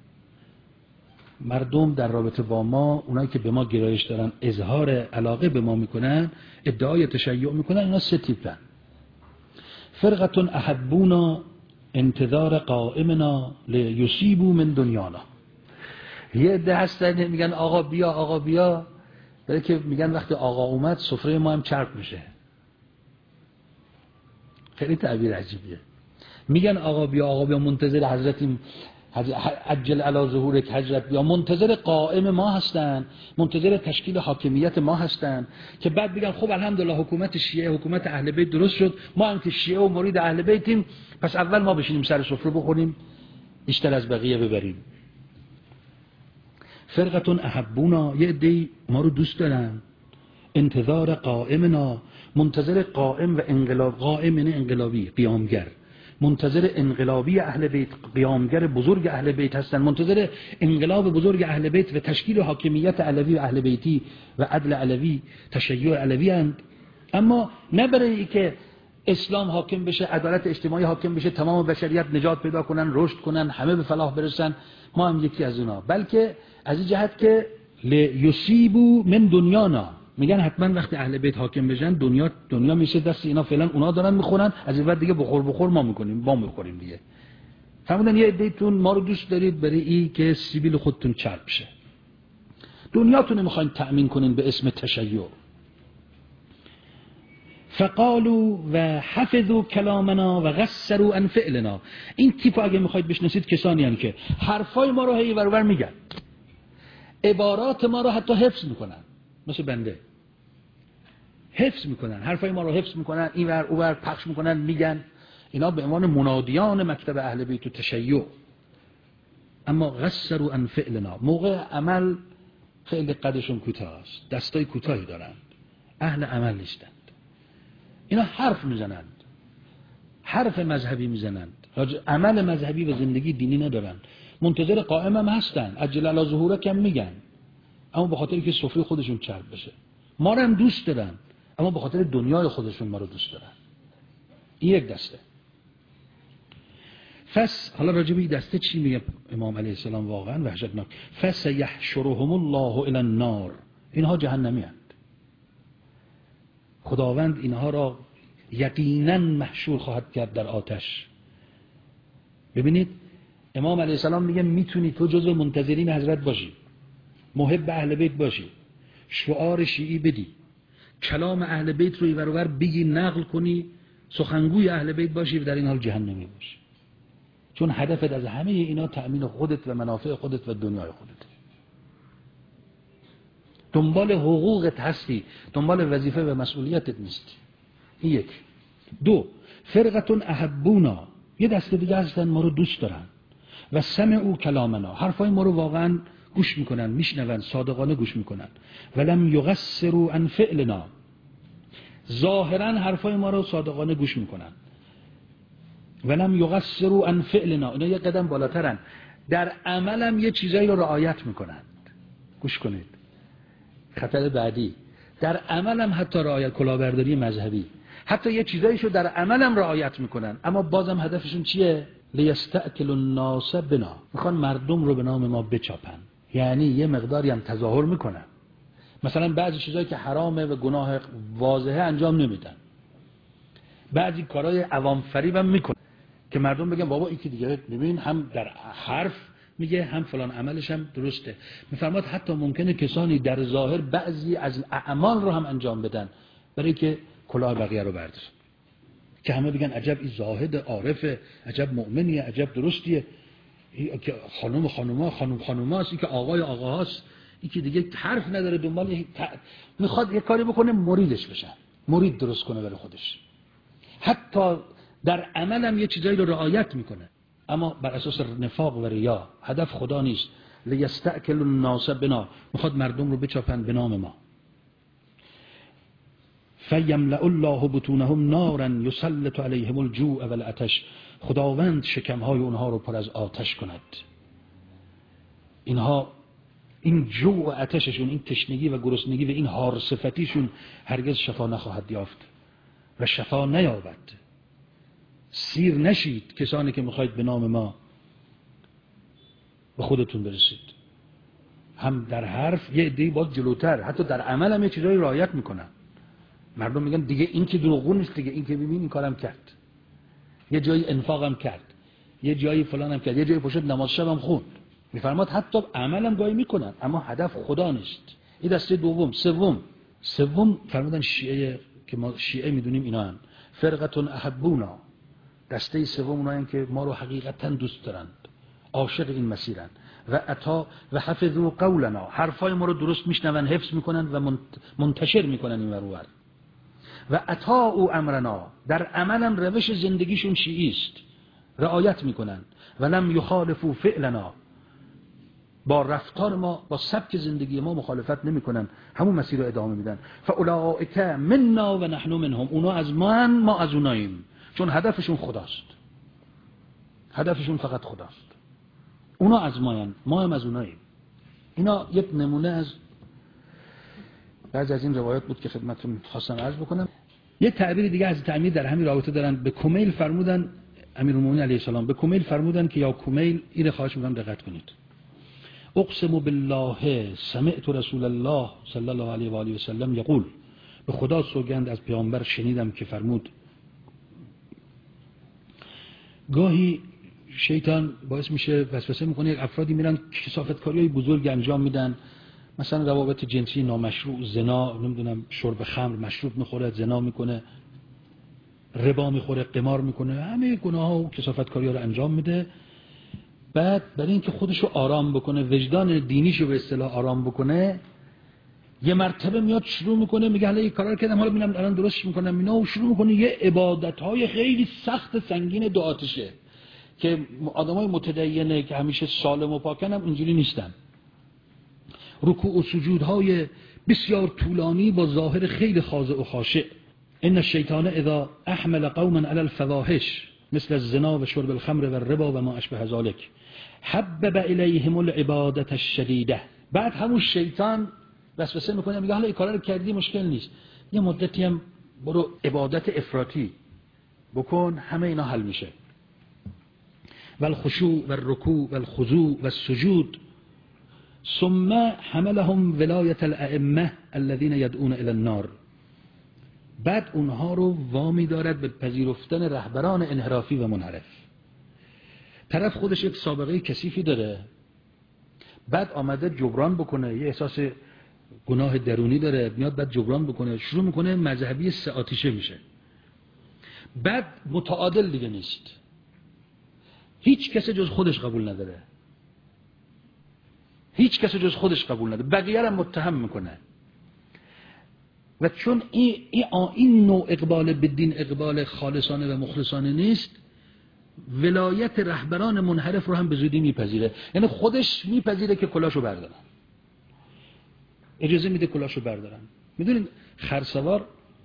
مردم در رابطه با ما، اونایی که به ما گرایش دارن، اظهار علاقه به ما میکنن، ادعای تشیع میکنن، اینا سه تیپن. فرقه احبونا انتظار قائمنا لیصیبوا من دنیانا. یه عده هستن میگن آقا بیا آقا بیا، برای که میگن وقتی آقا اومد سفره ما هم چرب میشه. خیلی تعبیر عجیبیه. میگن آقا بیا آقا بیا، منتظر حضرتیم، عجل علی ظهورک حضرت بیا، منتظر قائم ما هستن، منتظر تشکیل حاکمیت ما هستن که بعد بگن خب الحمدلله حکومت شیعه، حکومت اهل بیت درست شد، ما هم که شیعه و مرید اهل بیتیم، پس اول ما بشینیم سر سفره بخوریم، بیشتر از بقیه ببریم. فرقتون احبونا، یه عده‌ای ما رو دوست دارن، انتظار قائمنا، منتظر قائم و انقلاب، قائم یعنی انقلابی، قیامگر، منتظر انقلابی اهل بیت، قیامگر بزرگ اهل بیت هستن، منتظر انقلاب بزرگ اهل بیت و تشکیل حاکمیت علوی و اهل بیتی و عدل علوی، تشیع علوی اند. اما نه برای که اسلام حاکم بشه، عدالت اجتماعی حاکم بشه، تمام بشریت نجات پیدا کنن، رشد کنن، همه به فلاح برسن، ما هم یکی از اونا، بلکه از این جهت که لیصیبوا من دنیانا، میگن حتما وقتی اهل بیت حاکم بشن دنیا دنیا میشه دست اینا، فعلا اونا دارن میخورن، از این بعد دیگه بخور بخور ما میکنیم، ما میخوریم دیگه. فرمودن یه عده‌تون ما رو دوست دارید برای این که سیبیل خودتون چرب بشه، دنیاتون میخواین تأمین کنین به اسم تشیع. فقالوا و حفظوا کلامنا و قصروا عن فعلنا. این تیپ اگه میخواید بشناسید کسانی هستند که حرفای ما رو هی ور ور میگن، عبارات ما رو حتی حفظ میکنن، مثل بنده حفظ میکنن، حرفای ما رو حفظ میکنن، این ور اون ور پخش میکنن، میگن. اینا به عنوان منادیان مکتب اهل بیت و تشیع. اما قصروا عن فعلنا، موقع عمل خیلی قدشون کوتاه است، دستای کوتاهی دارند، اهل عمل نیستند. اینا حرف میزنند، حرف مذهبی میزنند، عمل مذهبی و زندگی دینی ندارند. منتظر قائم هم هستن، عجل علی ظهورک هم میگن، اما به خاطر که سفره خودشون چرب بشه. ما رو هم دوست دارن، اما به خاطر دنیای خودشون ما رو دوست دارن. این یک دسته. فس حالا راجع به این دسته چی میگه امام علیه السلام؟ واقعا وحشتناک. فسیحشرهم الله الی النار، اینها جهنمی هستند. خداوند اینها را یقینا محشور خواهد کرد در آتش. ببینید امام علیه السلام میگه میتونی تو جزو منتظرین حضرت باشی، محب اهل بیت باشی، شعار شیعی بدی، کلام اهل بیت رو اینور اونور بگی، نقل کنی، سخنگوی اهل بیت باشی و در این حال جهنمی باشی، چون هدفت از همه اینا تأمین خودت و منافع خودت و دنیای خودت. دنبال حقوقت هستی، دنبال وظیفه و مسئولیتت نیستی. این یک. دو، فرقتون احبونا، یه دسته دیگه هستن ما رو دوست دارن و سمعوا کلامنا، حرفای ما رو واقعا گوش میکنن، میشنون، صادقانه گوش میکنن. ولم یقصروا عن فعلنا، ظاهرا حرفای ما رو صادقانه گوش میکنن. ولم یقصروا عن فعلنا، اینا یه قدم بالاترن، در عملم یه چیزایی رو رعایت میکنن. گوش کنید، خطر بعدی، در عملم حتی رعایت، کلاهبرداری مذهبی، حتی یه چیزایشو در عملم رعایت میکنن، اما بازم هدفشون چیه؟ لیستأکلوا الناس بنا، میخوان مردم رو به نام ما بچاپن. یعنی یه مقداری هم تظاهر میکنن، مثلا بعضی چیزایی که حرامه و گناه واضحه انجام نمیدن، بعضی کارهای عوام فریب هم میکنن که مردم بگن بابا این که دیگه ببین هم در حرف میگه هم فلان عملش هم درسته. میفرماد حتی ممکنه کسانی در ظاهر بعضی از اعمال رو هم انجام بدن برای که کلاه بقیه رو بردارن، که همه بگن عجب این زاهد عارفه، عجب مؤمنیه، عجب درستیه، این که خانم خانوما خانم خانوماست، این که آقای آقاهاست، این که دیگه حرف نداره، دنبال میخواد یه کاری بکنه مریدش بشن، مرید درست کنه برای خودش. حتی در عمل هم یه چیزایی رو رعایت میکنه، اما بر اساس نفاق و ریا، هدف خدا نیست. لیستأکلوا الناس بنا، میخواد مردم رو بچاپن به نام ما. فیملأ الله بطونهم نارا یسلط علیهم الجوع والعطش، خداوند شکمهای اونها رو پر از آتش کند. اینها این جوع و عطششون، این تشنگی و گرسنگی و این حارصفتیشون هرگز شفا نخواهد یافت. و شفا نیابد. سیر نشید کسانی که میخواید به نام ما به خودتون برسید. هم در حرف یه عده‌ای باز جلوتر، حتی در عمل هم یه چیزایی رعایت میکنن. مردم میگن دیگه این که دروغگو نیست، دیگه این که ببین این کارم کرد، یه جایی انفاقم کرد، یه جایی فلانم کرد، یه جایی پشت نماز شبم خوند. میفرماد حتی عملم گاهی میکنن اما هدف خدا نیست. این دسته دوم. سوم سوم فرمودن شیعه که ما شیعه میدونیم اینا هم فرقتون احبونا، دسته سوم اونایی که ما رو حقیقتا دوست دارند، عاشق این مسیرن. و عطا و حفظوا قولنا، حرفای ما رو درست میشنون، حفظ میکنن و منتشر میکنن این ورور. و عطا او امرنا، در عملم روش زندگیشون شیعی است، رعایت میکنن. و لم یخالفوا فعلنا، با رفتار ما، با سبک زندگی ما مخالفت نمیکنن، همون مسیر رو ادامه میدن. فاولئک منا و نحن منهم، اونا از ما، ما از اوناییم، چون هدفشون خداست. هدفشون فقط خداست. اونا از ما، ما هم از اوناییم. اینا یک نمونه از بعضی از این روایات بود که خدمتتون خواستم عرض بکنم. یک تعبیر دیگه از تعمیر در همین رابطه دارن. به کمیل فرمودن، امیرالمومنین علیه السلام به کمیل فرمودن که یا کمیل، این خواهش میکنم دقت کنید، اقسم بالله سمعت رسول الله صلی الله علیه و آله و سلم یقول، به خدا سوگند از پیامبر شنیدم که فرمود. گاهی شیطان باعث میشه وسوسه میکنه، یک افرادی میرن کثافتکاریای بزرگ انجام میدن، مثلا روابط جنسی نامشروع، زنا، نمیدونم شرب خمر، مشروب میخوره، زنا میکنه، ربا میخوره، قمار میکنه، همه گناه‌ها و کثافتکاری‌ها رو انجام میده. بعد برای اینکه خودشو آرام بکنه، وجدان دینیشو به اصطلاح آرام بکنه، یه مرتبه میاد شروع میکنه میگه حالا این کارا رو کردم، حالا ببینم الان درستش میکنم اینا، و شروع میکنه یه عبادت‌های خیلی سخت سنگین دو آتشه که آدمای متدینه که همیشه سالم و پاکن هم اینجوری نیستن. رکوع و سجودهای بسیار طولانی با ظاهر خیلی خاضع و خاشع. ان الشیطان اذا احمل قوما علی الفواحش مثل الزنا و شرب الخمر و الربا و ما اشبه ذلك حبب الیهم العباده الشدیده. بعد همون شیطان وسوسه میکنه، میگه حالا این کارا رو کردی مشکل نیست، یه مدتی هم برو عبادت افراطی بکن، همه اینا حل میشه. و الخشوع و الرکوع و الخضوع و السجود. ثم حملهم ولایت الائمه الذين يدعون الى النار. بعد اونها رو وامی دارد به پذیرفتن رهبران انحرافی و منحرف. طرف خودش یک سابقه کثیفی داره، بعد آمده جبران بکنه، یه احساس گناه درونی داره، میاد بعد جبران بکنه، شروع میکنه مذهبی سه آتیشه میشه. بعد متعادل دیگه نیست، هیچ کس جز خودش قبول نداره، هیچ کس جز خودش قبول نداره، بقیه را متهم میکنه. و چون این این نوع اقبال به دین اقبال خالصانه و مخلصانه نیست، ولایت رهبران منحرف رو هم به زودی میپذیره. یعنی خودش میپذیره که کلاشو بردارن، اجازه میده کلاشو بردارن. میدونید خرسوار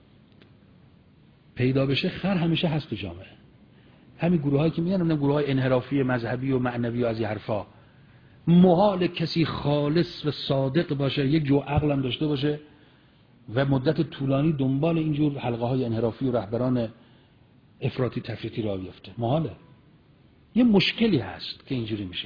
پیدا بشه، خر همیشه هست تو جامعه. همین گروهایی که میگن اون گروهای انحرافی مذهبی و معنوی و از این حرفا، محال کسی خالص و صادق باشه، یک جو عقل هم داشته باشه و مدت طولانی دنبال اینجور حلقه های انحرافی و رهبران افراطی تفریطی را بیفته. محاله. یه مشکلی هست که اینجوری میشه.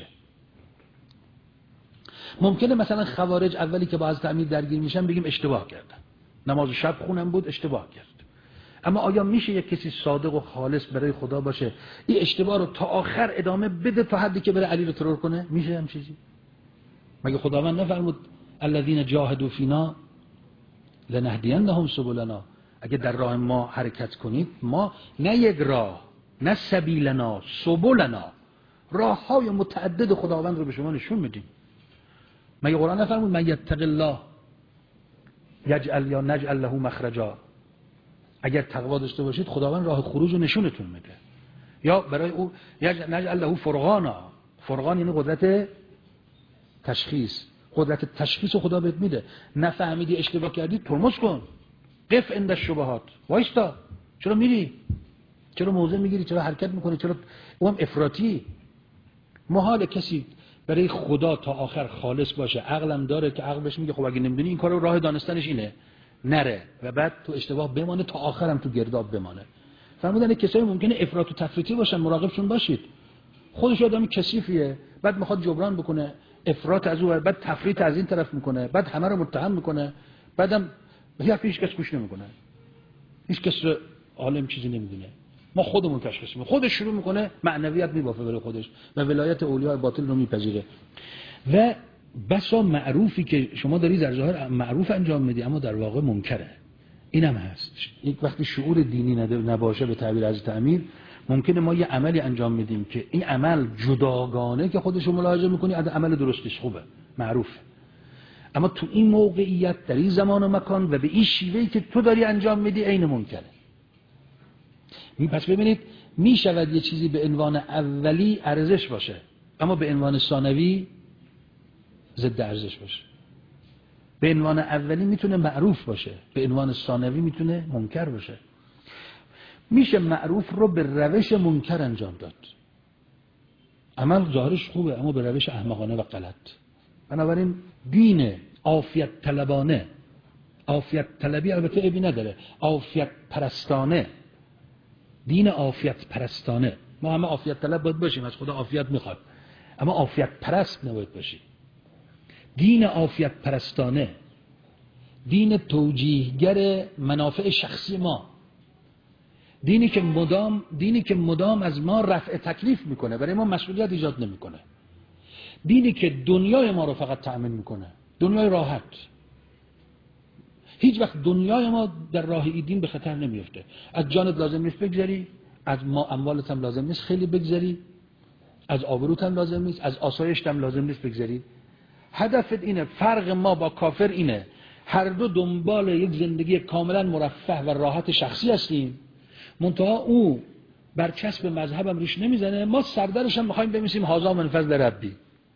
ممکنه مثلا خوارج اولی که با از تعمیر درگیر میشن بگیم اشتباه کردن، نماز شب خونم بود اشتباه کرد. اما آیا میشه یک کسی صادق و خالص برای خدا باشه این اشتباه رو تا آخر ادامه بده تا حدی که بره علی رو ترور کنه؟ میشه هم چیزی؟ مگه خداوند نفرمود الذین جاهدوا فینا لنهدینهم سبلنا؟ اگه در راه ما حرکت کنید، ما نه یک راه، نه سبیلنا، سبلنا، راههای متعدد خداوند رو به شما نشون میدیم. مگه قرآن نفرمود من یتق الله یجعل یا نجعل له مخرجا؟ اگر تقوا داشته باشید خداوند راه خروج رو نشونتون میده. یا برای او نجعل له فرقانا، فرقان یعنی قدرت تشخیص، قدرت تشخیص رو خدا بهت میده. نفهمیدی اشتباه کردی ترمز کن، قف عند الشبهات، وایستا، چرا میری؟ چرا موضع میگیری؟ چرا حرکت میکنی؟ چرا اون افراطی؟ محال کسی برای خدا تا آخر خالص باشه. عقلم داره که عقل بهش میگه خب اگه نمیدونی این کارو راه دانستنش اینه، نره و بعد تو اشتباه بمانه تا آخرم تو گرداب بمانه. فرمودن کسایی ممکنه افراط و تفریطی باشن، مراقبشون باشید. خودش آدم کثیفیه، بعد میخواد جبران بکنه، افراط از اون، بعد تفریط از این طرف میکنه، بعد همه رو متهم میکنه، بعدم هیچ هیچ کس گوش نمیکنه، هیچ کس رو عالم چیزی نمیدونه. ما خودمون تشخیص میدیم، خودش شروع میکنه معنویت میبافه برای خودش و ولایت اولیاء باطل رو میپذیره. و بسا معروفی که شما داری در ظاهر معروف انجام میدی اما در واقع منکره. اینم هست. یک وقتی شعور دینی نباشه به تعبیر حضرت امیر، ممکنه ما یه عملی انجام میدیم که این عمل جداگانه که خودشو ملاحظه میکنی از عمل درستش خوبه، معروفه، اما تو این موقعیت در این زمان و مکان و به این شیوهی که تو داری انجام میدی عین منکره. پس ببینید میشود یه چیزی به عنوان اولی ارزش باشه اما به عنوان ثانوی ضد ارزش باشه. به عنوان اولی میتونه معروف باشه، به عنوان ثانوی میتونه منکر باشه. میشه معروف رو به روش منکر انجام داد، عمل ظاهرش خوبه اما به روش احمقانه و غلط. بنابراین دین عافیت طلبانه، عافیت طلبی البته عیبی نداره، عافیت پرستانه، دین عافیت پرستانه. ما همه عافیت طلب باید باشیم، از خدا عافیت میخواد، اما عافیت پرست نباید باشیم. دین عافیت پرستانه، دین توجیهگر منافع شخصی ما، دینی که مدام دینی که مدام از ما رفع تکلیف میکنه، برای ما مسئولیت ایجاد نمیکنه، دینی که دنیای ما رو فقط تأمین میکنه، دنیای راحت. هیچ وقت دنیای ما در راه این دین به خطر نمیفته. از جانت لازم نیست بگذری، از ما اموالت هم لازم نیست خیلی بگذری، از آبروت هم لازم نیست، از آسایشت هم لازم نیست بگذری. هدفت اینه. فرق ما با کافر اینه هر دو دنبال یک زندگی کاملا مرفه و راحت شخصی هستیم، منتها او برچسب مذهبم ریش نمیزنه، ما سردرش هم میخوایم بمیسیم هازا من فضل ربی،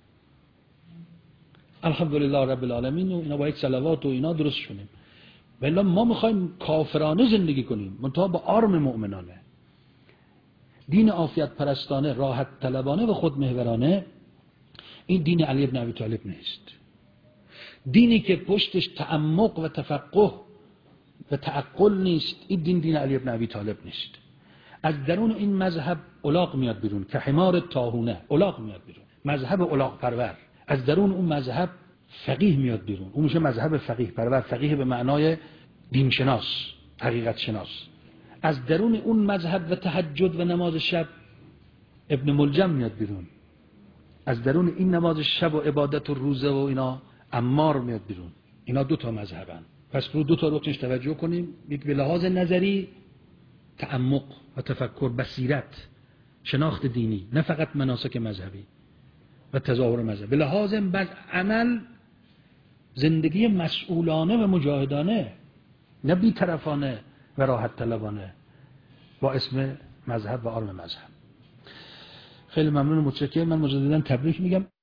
الحمدلله رب العالمین، و اینا با یک صلوات و اینا درست شونیم. ولی ما میخوایم کافرانه زندگی کنیم منتها با آرم مؤمنانه. دین عافیت پرستانه، راحت طلبانه و خودمحورانه، این دین علی بن ابی طالب نیست. دینی که پشتش تعمق و تفقه و تعقل نیست، این دین دین علی بن ابی طالب نیست. از درون این مذهب الاغ میاد بیرون که حمار طاحونه، الاغ میاد بیرون، مذهب الاغ پرور. از درون اون مذهب فقیه میاد بیرون، اون میشه مذهب فقیه پرور. فقیه به معنای دین شناس، حقیقت شناس. از درون اون مذهب و تهجد و نماز شب ابن ملجم میاد بیرون. از درون این نماز شب و عبادت و روزه و اینا عمار میاد بیرون. اینا دو تا مذهبن. پس رو دو تا رکنش توجه کنیم. یک به لحاظ نظری تعمق و تفکر، بصیرت، شناخت دینی، نه فقط مناسک مذهبی و تظاهر مذهبی. به لحاظ عمل زندگی مسئولانه و مجاهدانه، نه بی‌طرفانه و راحت طلبانه با اسم مذهب و آرم مذهب. خیلی ممنون و متشکرم. من مجددا تبریک میگم.